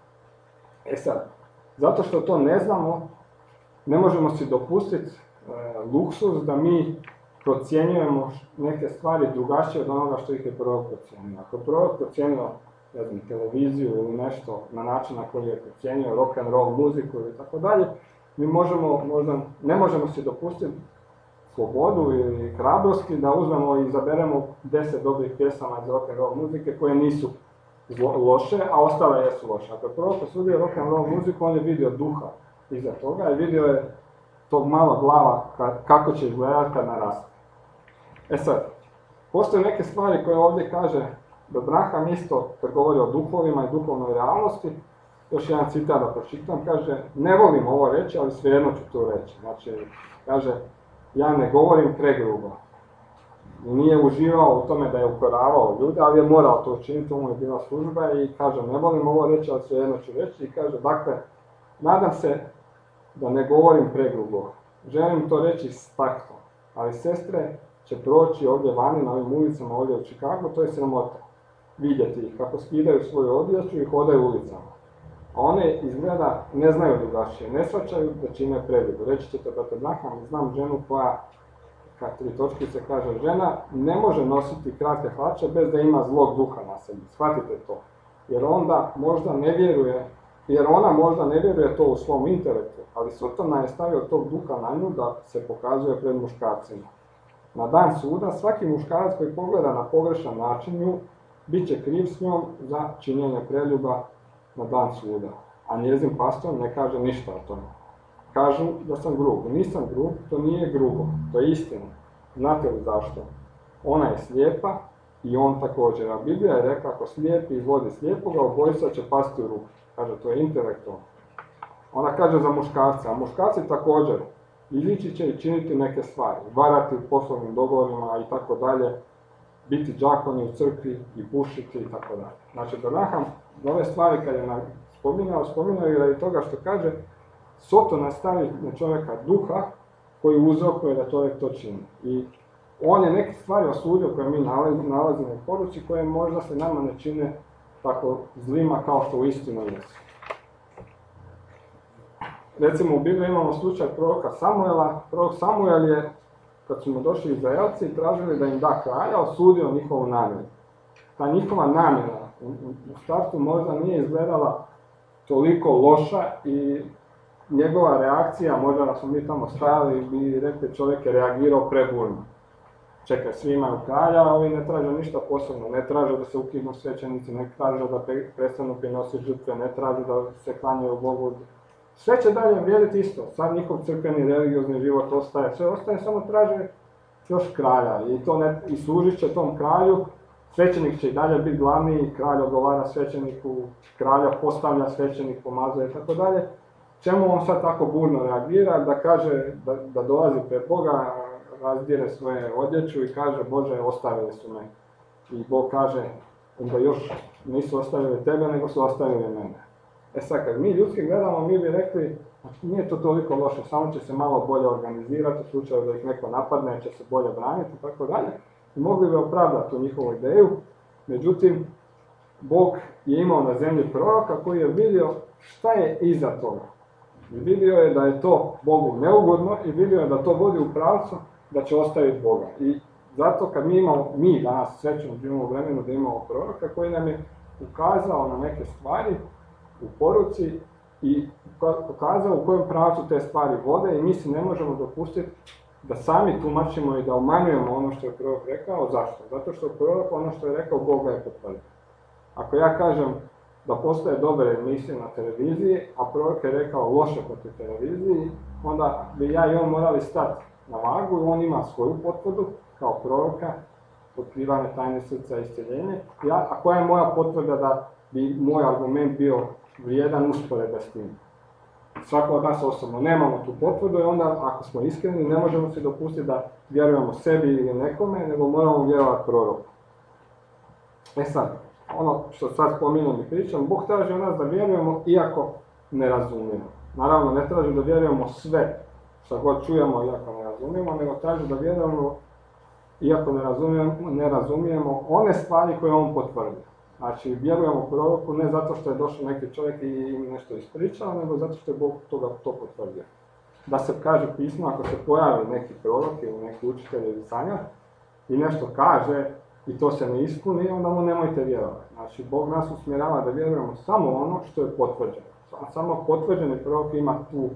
E sad, zato što to ne znamo, ne možemo si dopustiti luksuz da mi procjenjujemo neke stvari drugačije od onoga što ih je prorok procijenio. Ako je prorok procijenio, ne znam, televiziju ili nešto na način na koji je procijenio rock and roll muziku ili tako dalje, mi ne možemo si dopustiti slobodu ili hrabrosti da uzmemo i izaberemo 10 dobrih pjesama iz rock and roll muzike koje nisu loše, a ostale jesu loše. Ako je prorok osudio rock and roll muziku, on je vidio duha iza toga i vidio je tog malog glava kako će izgledati kad naraste. E sad, postoje neke stvari koje ovdje kaže da Abraham isto, kad govori o duhovima i duhovnoj realnosti, još jedan citat da pročitam, kaže, ne volim ovo reći, ali svejedno ću to reći. Znači, kaže, ja ne govorim pregrubo. Nije uživao u tome da je ukoravao ljude, ali je morao to učiniti, to mu je bila služba i kaže, ne volim ovo reći, ali svejedno ću reći. I kaže, dakle, nadam se da ne govorim pregrubo. Želim to reći s taktom, ali sestre će proći ovdje vani na ovim ulicama ovdje u Chicagu, to je sramota. Vidjeti ih kako skidaju svoju odjeću i hodaju ulicama. A one izgleda ne znaju drugačije, ne shvaćaju da čine pregrubo. Reći ćete da Abraham, znam ženu koja, kad 3 točkice kaže, žena ne može nositi kratke hlače bez da ima zlog duha na sebi. Shvatite to. Jer onda možda ne vjeruje jer ona možda ne vjeruje to u svom intelektu, ali Sotona je stavio tog duha na nju da se pokazuje pred muškarcima. Na dan suda svaki muškarac koji pogleda na pogrešan način nju, bit će kriv s njom za činjenje preljuba na dan suda, a njezin pastor ne kaže ništa o tome. Kažu da sam grub. Nisam grub, to nije grubo, to je istina. Znate li zašto? Ona je slijepa i on također, a Biblija je rekla ako slijepi izvodi slijepoga, obojica će pasti u ruku. Kaže, to je intelektualno. Ona kaže za muškarce, a muškarci također izići će i činiti neke stvari, varati u poslovnim dogovorima i tako dalje, biti đakoni u crkvi i pušiti i tako dalje. Znači, Branham ove stvari kad je spominjao je radi toga što kaže Sotona stavi na čovjeka duha koji uzrokuje da čovjek to čini. I on je neke stvari osudio koje mi nalazimo u poruci koje možda se nama ne čine tako zlima kao što uistinu jesu. Recimo u Bibliji imamo slučaj proroka Samuela. Prorok Samuel je, kad su mu došli Izraelci i tražili da im da kralja, osudio njihovu namjeru. Ta njihova namjera u startu možda nije izgledala toliko loša i njegova reakcija, možda da smo mi tamo stajali bi rekli čovjek je reagirao preburno. Čekaj, svi imaju kralja, a ovi ne traže ništa posebno, ne traže da se ukinu svećenici, ne traže da prestanu prinositi žrtve, ne traže da se klanjaju Bogu. Sve će dalje vrijediti isto, sad njihov crkveni religiozni život ostaje, sve ostaje, samo traže još kralja i služit će tom kralju, svećenik će i dalje biti glavni, kralj odgovara svećeniku, kralja postavlja svećenik, pomazuje i tako dalje. Čemu on sad tako burno reagira, da kaže da dolazi pred Boga, razdire svoje odjeću i kaže Bože, ostavili su me. I Bog kaže, da još nisu ostavili tebe, nego su ostavili mene. E sad, kad mi ljudski gledamo, mi bi rekli, nije to toliko loše, samo će se malo bolje organizirati, u slučaju da ih neko napadne, će se bolje braniti i tako dalje. I mogli bi opravdati tu njihovu ideju, međutim, Bog je imao na zemlji proroka koji je vidio šta je iza toga. I vidio je da je to Bogu neugodno i vidio je da to vodi u pravcu da će ostaviti Boga. I zato kad mi danas srećemo živimo u vremenu da imamo proroka koji nam je ukazao na neke stvari u poruci i pokazao u kojem pravcu te stvari vode i mi se ne možemo dopustiti da sami tumačimo i da umanjujemo ono što je prorok rekao. Zašto? Zato što prorok ono što je rekao Boga je potvrdio. Ako ja kažem da postoje dobre emisije na televiziji, a prorok je rekao loše protiv televiziji, onda bi ja i on morali stati na vagu i on ima svoju potvrdu kao proroka, otkrivanje tajne srca i iscjeljenje. A koja je moja potvrda da bi moj argument bio vrijedan usporedbe s tim? Svako od nas osobno nemamo tu potvrdu i onda, ako smo iskreni, ne možemo se dopustiti da vjerujemo sebi ili nekome, nego moramo vjerovati proroku. E sad, ono što sad spominjem i pričam, Bog traži od nas da vjerujemo iako ne razumijemo. Naravno, ne traži da vjerujemo sve što god čujemo iako ne razumijemo, nego traži da vjerujemo iako ne razumijemo one stvari koje on potvrdi. Znači, vjerujemo proroku ne zato što je došao neki čovjek i nešto ispričao, nego zato što je Bog to potvrdio. Da se kaže pismo, ako se pojavi neki prorok ili neki učitelj ili sanjar i nešto kaže i to se ne ispuni, onda mu nemojte vjerovati. Znači, Bog nas usmjerava da vjerujemo samo ono što je potvrđeno. Samo potvrđeni prorok ima tu,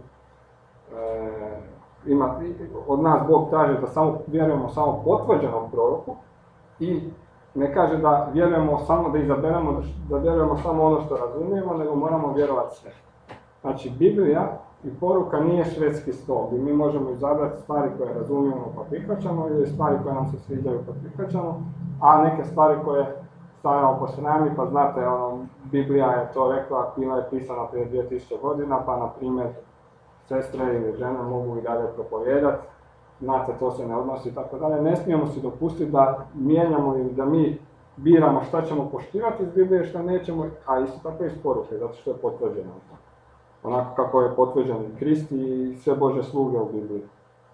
od nas Bog traži da samo vjerujemo samo potvrđenom proroku i ne kaže da vjerujemo samo da vjerujemo samo ono što razumijemo, nego moramo vjerovati sve. Znači, Biblija i poruka nije švedski stol, gdje mi možemo izabrati stvari koje razumijemo pa prihvaćamo ili stvari koje nam se sviđaju pa prihvaćamo, a neke stvari koje stavljamo po strani, pa znate, Biblija je to rekla, bila je pisana prije 2000 godina, pa na primjer sestre ili žene mogu i dalje propovijedati, znate, to se ne odnosi i tako dalje. Ne smijemo si dopustiti da mijenjamo ili da mi biramo šta ćemo poštivati iz Biblije, šta nećemo, a isto tako iz poruke, zato što je potvrđeno. Onako kako je potvrđen i Krist i sve Bože sluge u Bibliji.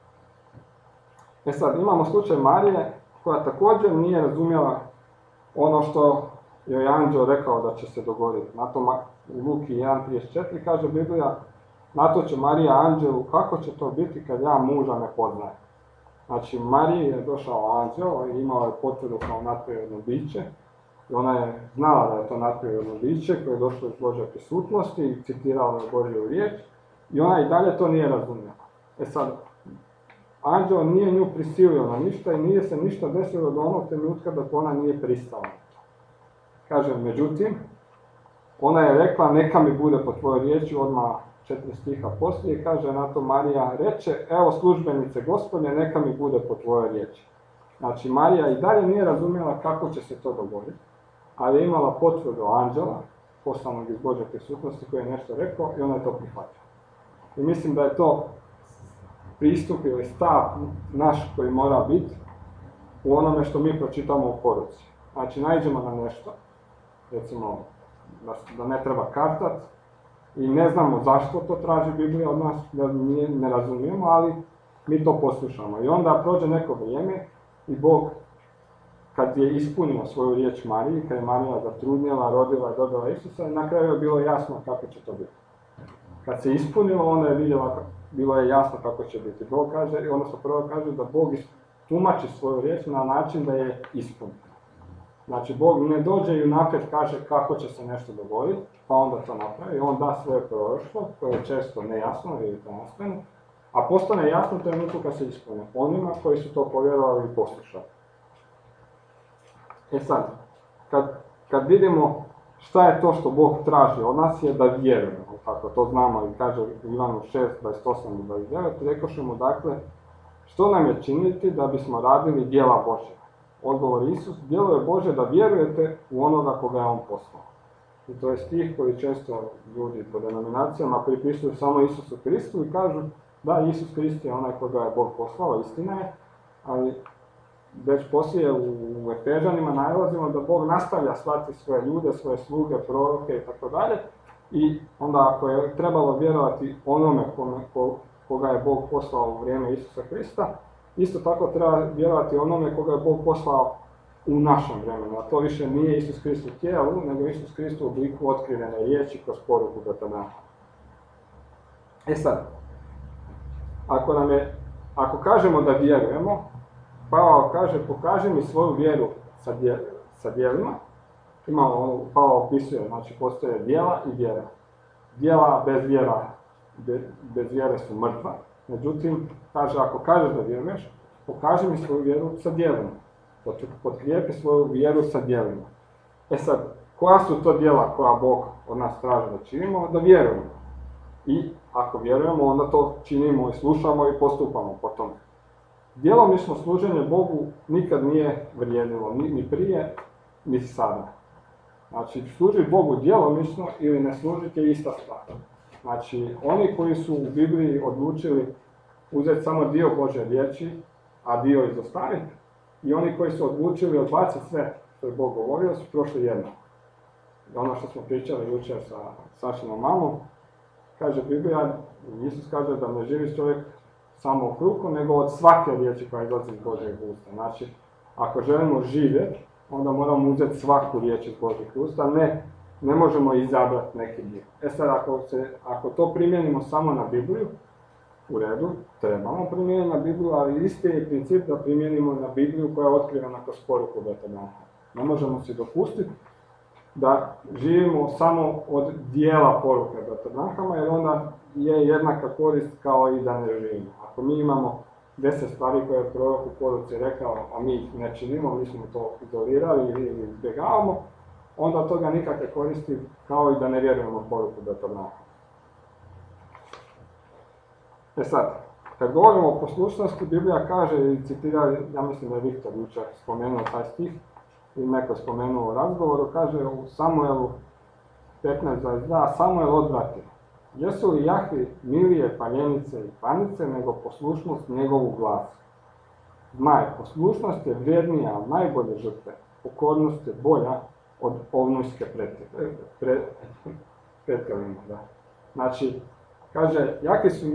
E sad, imamo slučaj Marije, koja također nije razumjela ono što je anđeo rekao da će se dogoditi. Na to u Luki 1.34 kaže Biblija, na to će Marija anđelu, kako će to biti kad ja muža ne poznajem. Znači, Mariji je došao anđeo i imao je potvrdu kao nadprirodno biće I ona je znala da je to napravilo biće koje je došlo iz Božje prisutnosti i citirala je Božju riječ i ona i dalje to nije razumjela. E sad, anđeo nije nju prisilio na ništa i nije se ništa desilo do onog trenutka dok ona nije pristala. Kaže, međutim, ona je rekla, neka mi bude po tvojoj riječi, odmah 4 stiha poslije, kaže na to Marija reče, evo službenice Gospodnje, neka mi bude po tvojoj riječi. Znači, Marija i dalje nije razumjela kako će se to dogoditi, ali je imala potvrdu anđela, poslanog iz Božje prisutnosti, koji je nešto rekao i ona je to prihvatila. I mislim da je to pristup ili stav naš koji mora biti u onome što mi pročitamo u poruci. Znači, naiđemo na nešto, recimo, da ne treba kartat i ne znamo zašto to traži Biblija od nas, da ne razumijemo, ali mi to poslušamo. I onda prođe neko vrijeme i Bog, kad je ispunio svoju riječ Mariji, kad je Marija zatrudnjela, rodila i dobila Isusa, na kraju je bilo jasno kako će to biti. Kad se ispunilo, onda je vidjela, bilo je jasno kako će biti. Bog kaže, i odnosno prvo kaže da Bog tumači svoju riječ na način da je ispuni. Znači, Bog ne dođe i unaprijed kaže kako će se nešto dogoditi, pa onda to napravi. On da svoje proroštvo, koje je često nejasno ili tajanstveno, a postane jasno u trenutku kad se ispuni onima koji su to povjerovali i poslušali. E sad, kad vidimo šta je to što Bog traži od nas je da vjerujemo, tako to znamo i kaže u Ivanu 6, 28 i 29, rekoše mu dakle, što nam je činiti da bismo radili djela Božja? Odgovor Isus, djelo je Božje da vjerujete u onoga koga je on poslao. I to je stih koji često ljudi po denominacijama pripisuju samo Isusu Kristu i kažu da Isus Krist je onaj koga je Bog poslao, istina je, ali već poslije u Efežanima nalazimo da Bog nastavlja slati svoje ljude, svoje sluge, proroke i tako dalje. I onda ako je trebalo vjerovati onome koga je Bog poslao u vrijeme Isusa Krista, isto tako treba vjerovati onome koga je Bog poslao u našem vremenu. A to više nije Isus Krist u tijelu, nego Isus Krist u obliku otkrivene riječi kroz poruku Betanata. E sad, ako kažemo da vjerujemo, Pavao kaže, pokaži mi svoju vjeru sa djelima. Pavao opisuje, znači postoje djela i vjera. Djela bez vjere su mrtva. Međutim, kaže, ako kažeš da vjeruješ, pokaži mi svoju vjeru sa djelima. Potkrijepi svoju vjeru sa djelima. E sad, koja su to djela koja Bog od nas traži da činimo? Da vjerujemo. I ako vjerujemo, onda to činimo i slušamo i postupamo po tome. Djelomično služenje Bogu nikad nije vrijedilo, ni prije, ni sada. Znači, služiti Bogu djelomično ili ne služiti je ista stvar. Znači, oni koji su u Bibliji odlučili uzeti samo dio Božje riječi, a dio izostaviti, i oni koji su odlučili odbaciti sve što je Bog govorio, su prošli jedno. Ono što smo pričali jučer sa Sašinom mamom, kaže Biblija, Isus kaže da ne živi čovjek samo u kruhu, nego od svake riječi koja izlazi iz Božjeg usta. Znači, ako želimo živjeti, onda moramo uzeti svaku riječ iz Božjeg usta, ne možemo izabrati neki dio. E sad, ako to primijenimo samo na Bibliju, u redu, trebamo primijeniti na Bibliju, ali isti je princip da primijenimo na Bibliju koja je otkrivena kroz poruku Betanata. Ne možemo si dopustiti da živimo samo od dijela poruke Betanata, jer onda je jednaka korist kao i da ne živimo. Ako mi imamo 10 stvari koje je prorok u poruci rekao, a mi ih ne činimo, mi smo to izolirali ili izbjegavamo, onda od toga nikakve koristi kao i da ne vjerujemo poruku Betanata. E sad, kad govorimo o poslušnosti, Biblija kaže i citira, ja mislim da je Viktor jučer spomenuo taj stih, i neko je spomenuo u razgovoru, kaže u Samuelu 15:22, Samuel odvrati, jesu li Jahvi milije paljenice i panice nego poslušnost njegovu glasu? Zmaj, poslušnost je vrijednija od najbolje žrtve, pokornost je bolja od ovnujske pretkaline. Znači, kaže, jaki su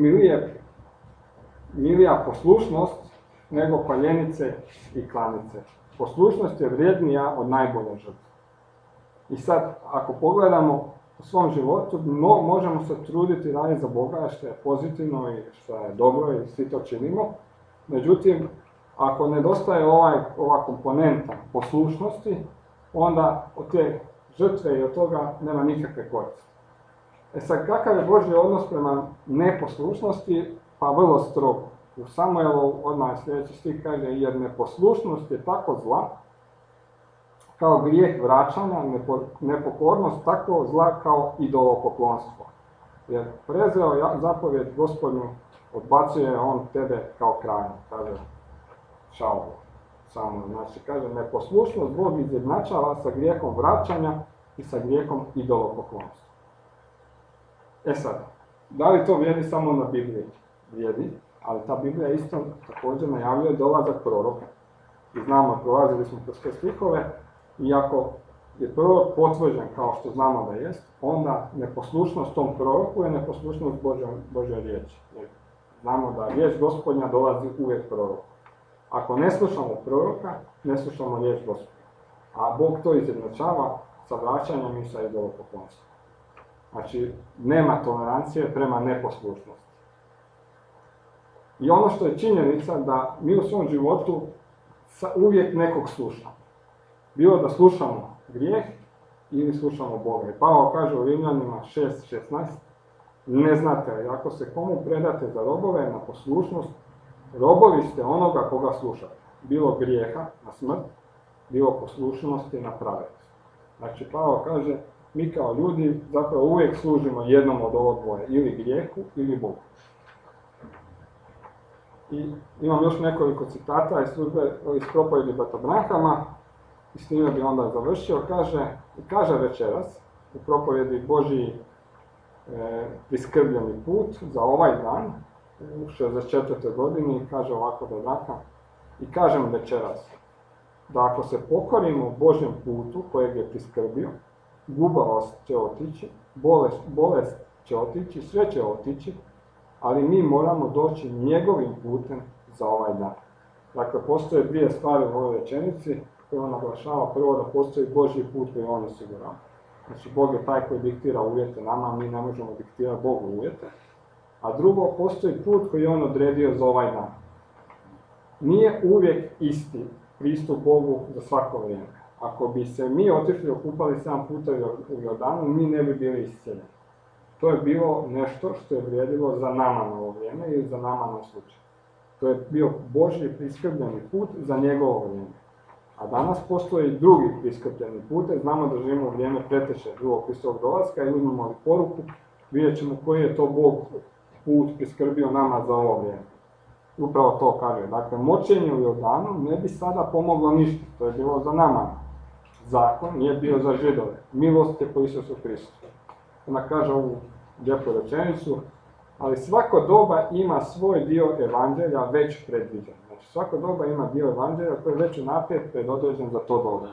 milija poslušnost nego paljenice i klanice. Poslušnost je vrijednija od najbolje žrtve. I sad, ako pogledamo u svom životu, možemo se truditi raditi za Boga, što je pozitivno i što je dobro i svi to činimo. Međutim, ako nedostaje ova komponenta poslušnosti, onda od te žrtve i od toga nema nikakve koristi. Sad, kakav je Božji odnos prema neposlušnosti? Pa vrlo strogo. U Samuelu odmah sljedeći stih kaže, jer neposlušnost je tako zla, kao grijeh vraćanja, nepokornost tako zla kao idolopoklonstvo. Jer prezreo zapovjed Gospodnju, odbacuje on tebe kao kralja, kaže Šaul. Znači, kaže, neposlušnost Bog izjednačava sa grijehom vraćanja i sa grijehom idolopoklonstva. Sad, da li to vrijedi samo na Bibliji? Vrijedi, ali ta Biblija isto također najavljuje dolazak proroka. I znamo, prolazili smo kroz te stihove, i ako je prorok potvrđen kao što znamo da jest, onda neposlušnost tom proroku je neposlušnost Božje riječi. Jer znamo da riječ Gospodnja dolazi uvijek proroku. Ako ne slušamo proroka, ne slušamo riječ Gospodnja. A Bog to izjednačava sa vraćanjem i sa idolopoklonstvom. Znači, nema tolerancije prema neposlušnosti. I ono što je činjenica da mi u svom životu uvijek nekog slušamo. Bilo da slušamo grijeh ili slušamo Boga. I Pavao kaže u Rimljanima 6:16, ne znate, ako se komu predate za robove na poslušnost, robovi ste onoga koga slušate. Bilo grijeha na smrt, bilo poslušnosti na pravednost. Znači, Pavao kaže, mi kao ljudi zapravo uvijek služimo jednom od ovo dvoje, ili grijehu ili Bogu. I imam još nekoliko citata iz propovjedi Brata Branhama, i s njime bi onda završio. Kaže večeras u propovjedi Božji priskrbljeni put za ovaj dan u 64. godini, kaže ovako Brat Branham, i kažem večeras da ako se pokorimo Božjem putu kojeg je priskrbio, gubavost će otići, bolest će otići, sve će otići, ali mi moramo doći njegovim putem za ovaj dan. Dakle, postoje dvije stvari u ovoj rečenici koje on naglašava. Prvo, da postoji Božji put koji on osigurava. Znači, Bog je taj koji diktira uvjete nama, mi ne možemo diktirati Bogu uvjete. A drugo, postoji put koji je on odredio za ovaj dan. Nije uvijek isti pristup Bogu za svako vrijeme. Ako bi se mi otišli okupali 7 puta u Jordanu, mi ne bi bili iscijeljeni. To je bilo nešto što je vrijedilo za nama na ovo vrijeme ili za nama na slučaj. To je bio Božji priskrbljeni put za njegovo vrijeme. A danas postoji drugi priskrbljeni put, znamo da živimo u vrijeme preteče drugog Kristovog dolaska i uzmemo li poruku, vidjet ćemo koji je to Bog put priskrbio nama za ovo vrijeme. Upravo to kaže. Dakle, močenje u Jordanu ne bi sada pomoglo ništa, to je bilo za nama. Zakon nije bio za Židove, milost je po Isusu Kristu. Ona kaže ovu lijepu rečenicu, ali svako doba ima svoj dio evanđelja već predviđen. Znači, svako doba ima dio evanđelja koji je već unaprijed predodređen za to doba.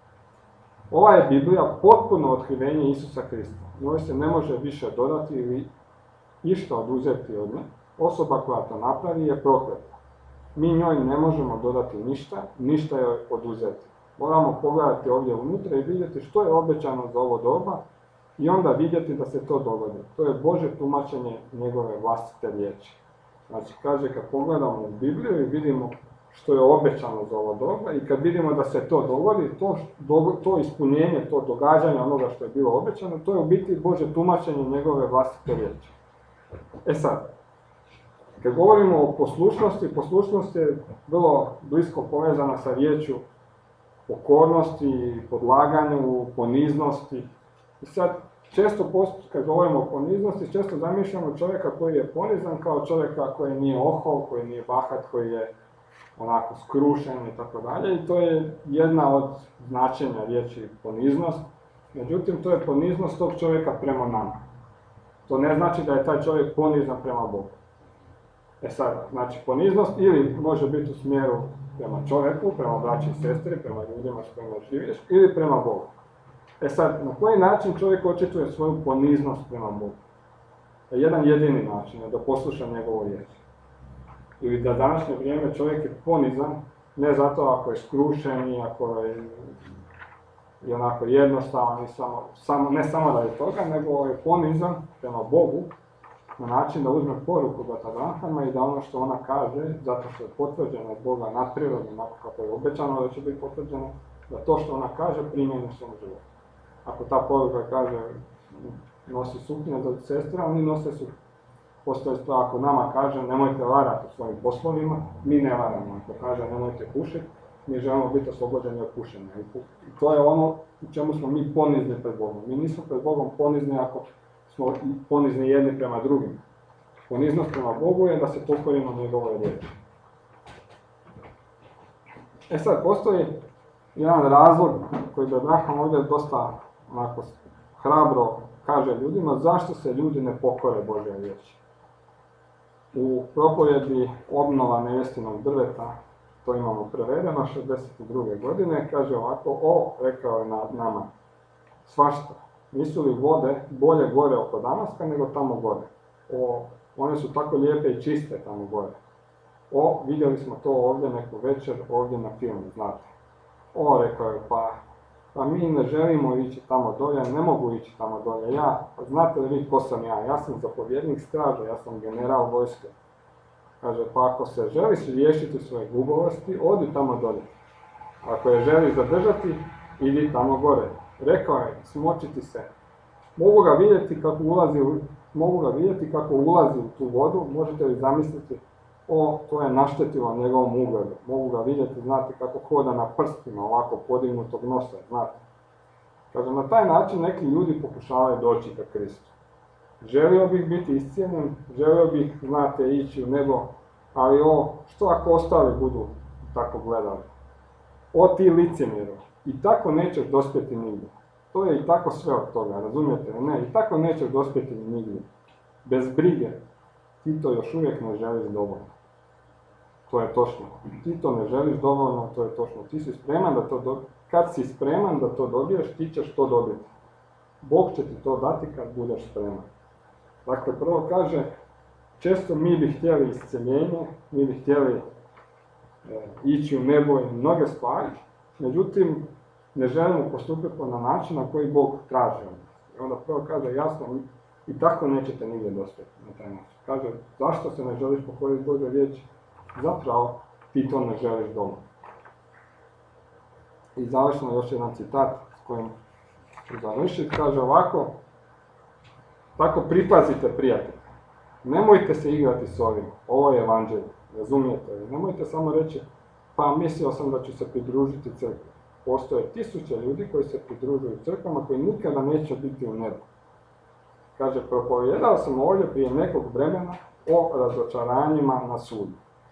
Ova je Biblija potpuno otkrivenje Isusa Krista. Njoj se ne može više dodati ili išta oduzeti od nje. Osoba koja to napravi je prokleta. Mi njoj ne možemo dodati ništa joj oduzeti. Moramo pogledati ovdje unutra i vidjeti što je obećano za ovo doba i onda vidjeti da se to dogodi. To je Božje tumačenje njegove vlastite riječi. Znači, kaže, kad pogledamo u Bibliju i vidimo što je obećano za ovo doba i kad vidimo da se to dogodi, to ispunjenje, to događanje onoga što je bilo obećano, to je u biti Božje tumačenje njegove vlastite riječi. Sad, kad govorimo o poslušnosti, poslušnost je vrlo blisko povezana sa riječju pokornosti, podlaganju, poniznosti. I sad, često kad govorimo o poniznosti, često zamišljamo čovjeka koji je ponizan kao čovjeka koji nije ohol, koji nije bahat, koji je onako skrušen i tako dalje. I to je jedna od značenja riječi poniznost. Međutim, to je poniznost tog čovjeka prema nama. To ne znači da je taj čovjek ponizan prema Bogu. Sad, znači poniznost ili može biti u smjeru prema čovjeku, prema braći i sestri, prema ljudima s kojima živiš, ili prema Bogu. Sad, na koji način čovjek očituje svoju poniznost prema Bogu? Jedan jedini način je da posluša njegovu riječ. Ili da današnje vrijeme čovjek je ponizan, ne zato ako je skrušen i ako je onako jednostavan i ne samo radi toga, nego je ponizan prema Bogu na način da uzme poruku Brata Branhama i da ono što ona kaže, zato što je potvrđeno od Boga nadprirodno, onako kako je obećano da će biti potvrđeno, da to što ona kaže primjeni u svom životu. Ako ta poruka kaže nosi suknje za sestra, oni nose suknje. Postoje stvar, ako nama kaže nemojte varati u svojim poslovima, mi ne varamo. Ako kaže nemojte pušiti, mi želimo biti oslobođeni od pušenja. I to je ono u čemu smo mi ponizni pred Bogom. Mi nismo pred Bogom ponizni ako smo ponizni jedni prema drugim. Poniznost prema Bogu je da se pokorimo njegovoj riječi. Sad, postoji jedan razlog koji bi Abraham ovdje dosta onako hrabro kaže ljudima, zašto se ljudi ne pokore Božjoj riječi. U propovjedi obnova nevjestinog drveta, to imamo prevedeno, 62. godine, kaže ovako, rekao je nama, svašta, nisu li vode bolje gore oko Damaska nego tamo gore? One su tako lijepe i čiste tamo gore. Vidjeli smo to ovdje neku večer, ovdje na filmu, znate. Rekao je, pa mi ne želimo ići tamo dolje, ne mogu ići tamo dolje. Znate li vi ko sam ja? Ja sam zapovjednik straže, ja sam general vojske. Kaže, pa ako se želiš riješiti svoje gubovosti, odi tamo dolje. Ako je želiš zadržati, idi tamo gore. Rekao je, smočiti se. Mogu ga vidjeti kako ulazi u tu vodu, možete li zamisliti, to je naštetilo njegovom ugledu. Mogu ga vidjeti, znate, kako hoda na prstima, ovako podignutog nosa, znate. Kaže, na taj način neki ljudi pokušavaju doći ka Kristu. Želio bih biti iscijeljen, želio bih, znate, ići u nebo, ali što ako ostali budu tako gledali? Ti licemjeru, i tako nećeš dospjeti nigdje. To je i tako sve od toga, razumijete? Ne, i tako nećeš dospjeti nigdje. Bez brige, ti to još uvijek ne želiš dovoljno. To je točno. Ti to ne želiš dovoljno, to je točno. Ti si spreman da to dobiješ. Kad si spreman da to dobiješ, ti ćeš to dobiti. Bog će ti to dati kad budeš spreman. Dakle, prvo kaže, često mi bi htjeli isceljenje, mi bi htjeli ići u nebo i mnoge stvari, međutim, ne želimo postupiti na način na koji Bog traži od nas. I onda prvo kaže, jasno, i tako nećete nigdje dospjeti na taj način. Kaže, zašto se ne želiš pokoriti Božoj riječi? Zapravo, ti to ne želiš dovoljno. I završeno još jedan citat s kojim ću završiti, kaže ovako, tako pripazite prijatelji, nemojte se igrati s ovim, ovo je evanđelje, razumijete? Nemojte samo reći, pa mislio sam da ću se pridružiti crkvi. Postoje 1000 ljudi koji se pridružuju crkvama koji nikada neće biti u nebu. Kaže, propovijedao sam ovdje prije nekog vremena o razočaranjima na sudu.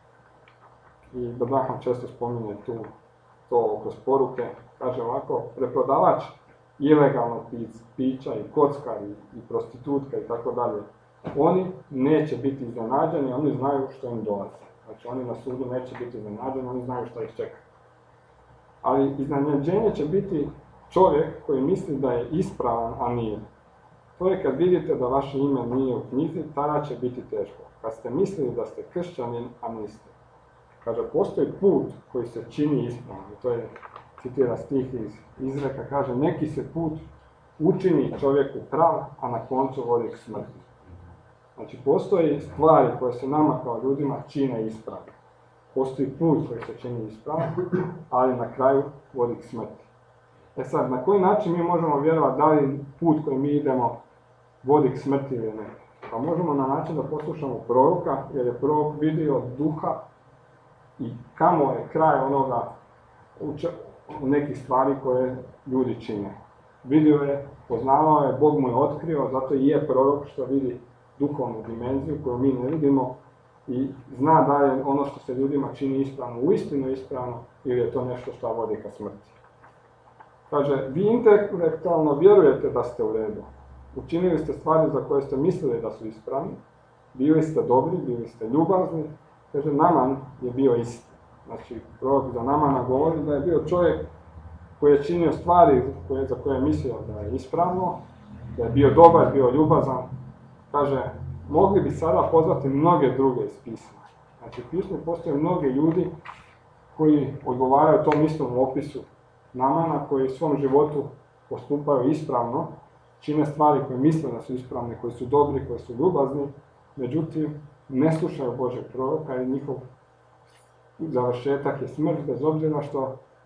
I Abraham često spominje to kroz poruke. Kaže ovako, preprodavač ilegalnog pića i kockar i prostitutka i tako dalje, oni neće biti iznenađeni, oni znaju što im dolazi. Znači oni na sudu neće biti iznenađeni, oni znaju što ih čeka. Ali iznenađenje će biti čovjek koji misli da je ispravan, a nije. To je kad vidite da vaše ime nije u knjizi, tada će biti teško. Kad ste mislili da ste kršćanin, a niste. Kaže, postoji put koji se čini ispravno. To je, citira stih iz izreka, kaže, neki se put učini čovjeku prav, a na koncu vodi k smrti. Znači, postoji stvari koje se nama kao ljudima čine ispravno. Postoji put koji se čini ispravno, ali na kraju vodi k smrti. Sad, na koji način mi možemo vjerovati da li put koji mi idemo vodi k smrti ili ne? Pa možemo na način da poslušamo proroka, jer je prorok vidio duha i kamo je kraj onoga nekih stvari koje ljudi čine. Vidio je, poznavao je, Bog mu je otkrio, zato i je prorok što vidi duhovnu dimenziju koju mi ne vidimo i zna da je ono što se ljudima čini ispravno, uistinu ispravno, ili je to nešto što vodi ka smrti. Kaže, vi intelektualno vjerujete da ste u redu. Učinili ste stvari za koje ste mislili da su ispravni, bili ste dobri, bili ste ljubazni. Kaže, Naman je bio isti. Znači, prorok za Namana govori da je bio čovjek koji je činio stvari za koje je mislio da je ispravno, da je bio dobar, bio ljubazan. Kaže, mogli bi sada pozvati mnoge druge iz pisma. Znači, u pismu postoje mnogi ljudi koji odgovaraju tom istom opisu Namana, koji u svom životu postupaju ispravno, čine stvari koje misle da su ispravne, koji su dobri, koji su ljubazni, međutim, ne slušaju Božeg proroka i njihov završetak je smrt, bez obzira što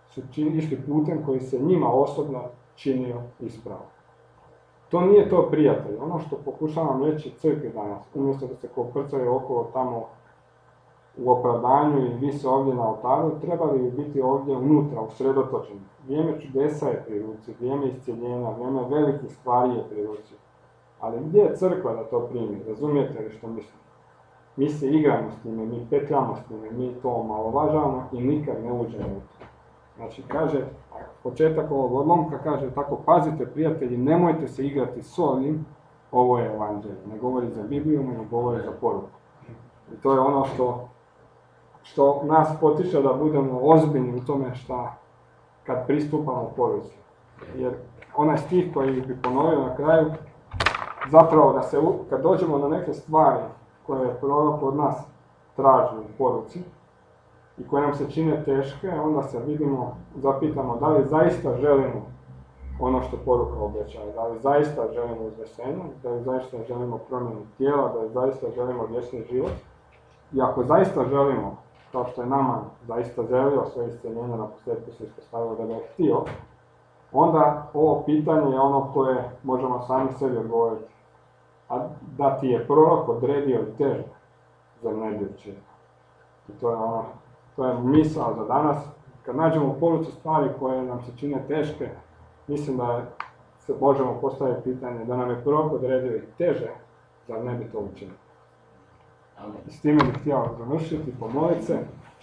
su išli putem koji se njima osobno činio ispravo. To nije to, prijatelj. Ono što pokušavam reći crkvi danas, umjesto da se koprcaju okolo tamo u opravdanju i vise ovdje na oltaru, trebali bi biti ovdje unutra, usredotočeni. Vrijeme čudesa je pri ruci, vrijeme iscjeljenja, vrijeme velikih stvari je pri ruci. Ali gdje je crkva da to primi? Razumijete li što mislim? Mi se igramo s time, mi petljamo s time, mi to omalovažavamo i nikad ne uđemo u to. Znači, kaže, početak ovog odlomka kaže tako, pazite prijatelji, nemojte se igrati s ovim, ovo je evanđelje. Ne govori za Bibliju, nego govori za poruku. I to je ono što nas potiče da budemo ozbiljni u tome kad pristupamo poruci. Jer onaj stih koji bi ponovio na kraju, zapravo da se, kad dođemo na neke stvari koje je prorok od nas traži u poruci i koje nam se čine teške, onda se zapitamo da li zaista želimo ono što poruka obećava, da li zaista želimo uzvesenje, da li zaista želimo promjenu tijela, da li zaista želimo vječni život. I ako zaista želimo, kao što je nama zaista želio svoje isceljenje, na posljedku se ispostavilo da ga je htio, onda ovo pitanje je ono koje možemo sami sebi odgovoriti. A da ti je prorok odredio i teže, zar ne bi učinio? I to je misao za danas. Kad nađemo u poruci stvari koje nam se čine teške, mislim da se možemo postaviti pitanje da nam je prorok odredio i teže, zar ne bi to učinio? I s time bih htio završiti, pomoliti se.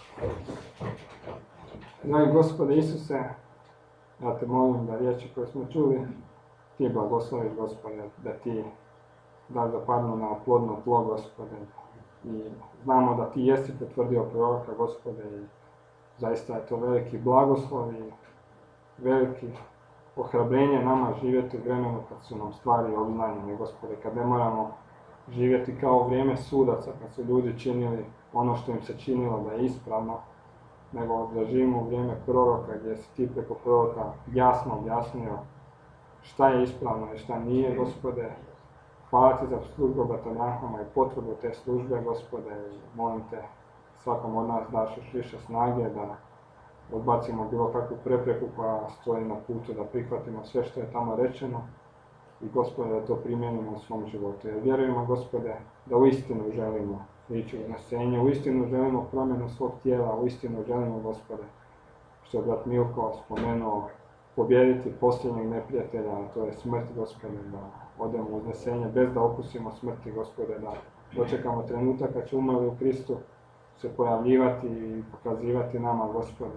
Dragi Gospode Isuse, ja te molim da riječi koje smo čuli, ti blagosloviš, Gospode, da ti da zapadnu na plodno tlo, Gospode. I znamo da ti jesi potvrdio proroka, Gospode, i zaista je to veliki blagoslov i veliki ohrabrenje nama živjeti u vremenu kad su nam stvari obznanjene, Gospode, kad ne moramo živjeti kao vrijeme sudaca, kad su ljudi činili ono što im se činilo da je ispravno, nego da živimo u vrijeme proroka gdje si ti preko proroka jasno objasnio šta je ispravno i šta nije, Gospode. Hvala ti za službu Batavrahama i potvrdu te službe, Gospode, i molim te svakom od nas daš još više snage da odbacimo bilo kakvu prepreku koja stoji na putu, da prihvatimo sve što je tamo rečeno i, Gospode, da to primijenimo u svom životu. Jer vjerujemo, Gospode, da uistinu želimo ići u uznesenje, uistinu želimo promjenu svog tijela, uistinu želimo, Gospode, što je brat Milko spomenuo, pobijediti posljednjeg neprijatelja, a to je smrt, Gospode, da odemo u uznesenje bez da okusimo smrti, Gospode, da dočekamo trenutak kad će umrli u Kristu se pojavljivati i pokazivati nama, Gospode,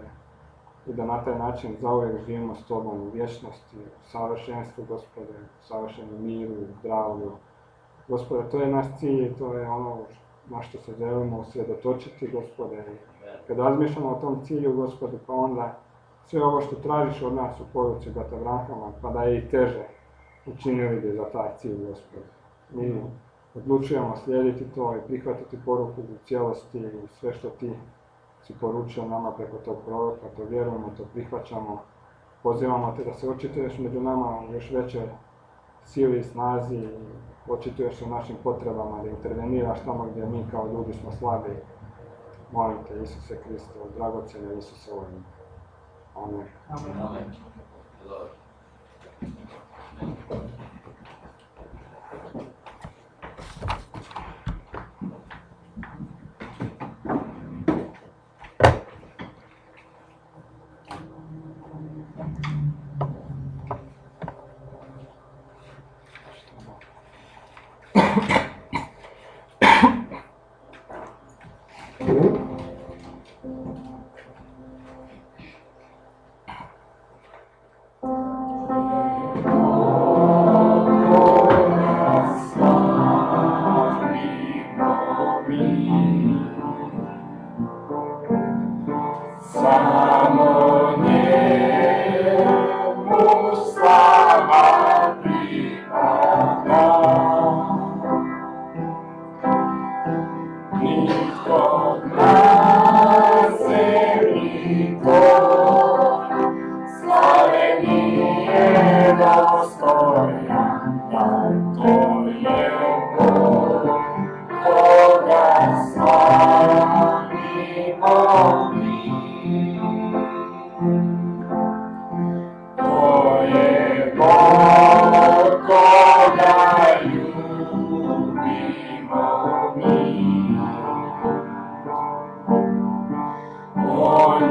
i da na taj način zauvijek živimo s Tobom u vječnosti, u savršenstvu, Gospode, u savršenom miru, u zdravlju. Gospode, to je naš cilj, to je ono na što se želimo usredotočiti, Gospode. Kad razmišljamo o tom cilju, Gospode, pa onda sve ovo što tražiš od nas u poruci Batavrahama, pa da je i teže, učinili bi za taj cilj, Gospode. Mi odlučujemo slijediti to i prihvatiti poruku u cijelosti i sve što ti si poručio nama preko tog proroka, to vjerujemo, to prihvaćamo. Pozivamo te da se očituješ među nama u još veće sili i snazi i očituješ u našim potrebama, da interveniraš tamo gdje mi kao ljudi smo slabi. Molim te, Isuse Kriste, dragocjene Isuse u ime. Amen. Amen. Amen.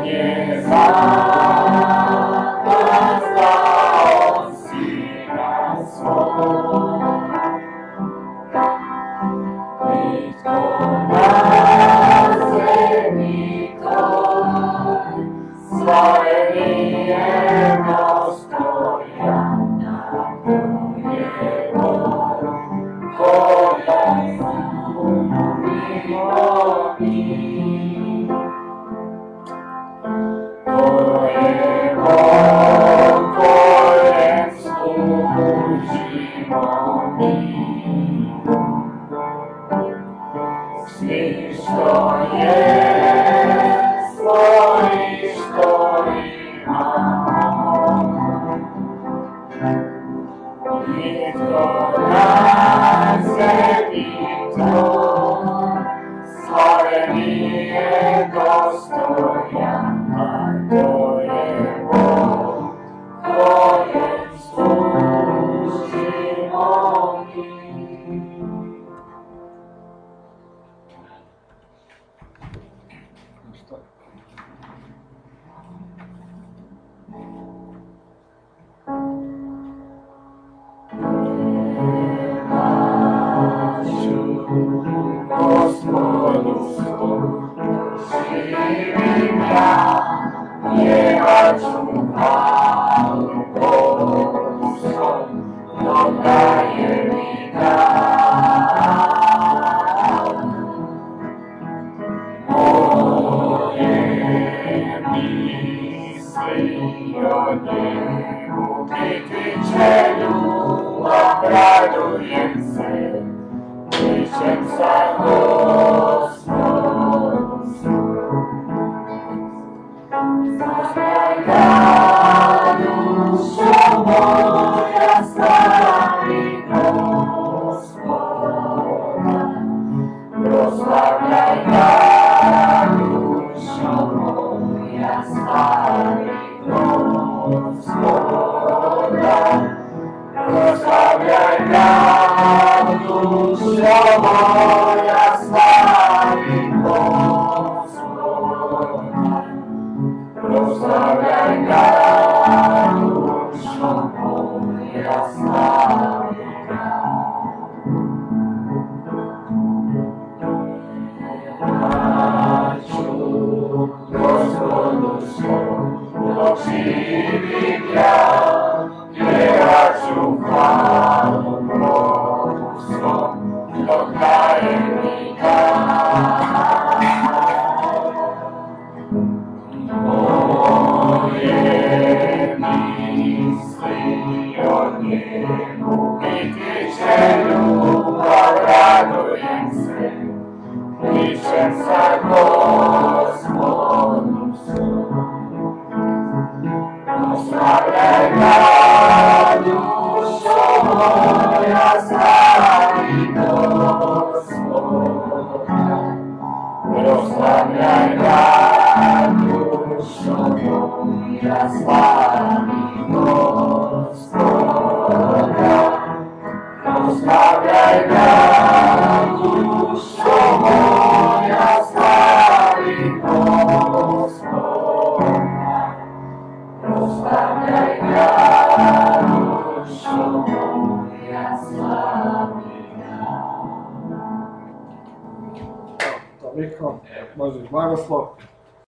Toliko, Božji blagoslov.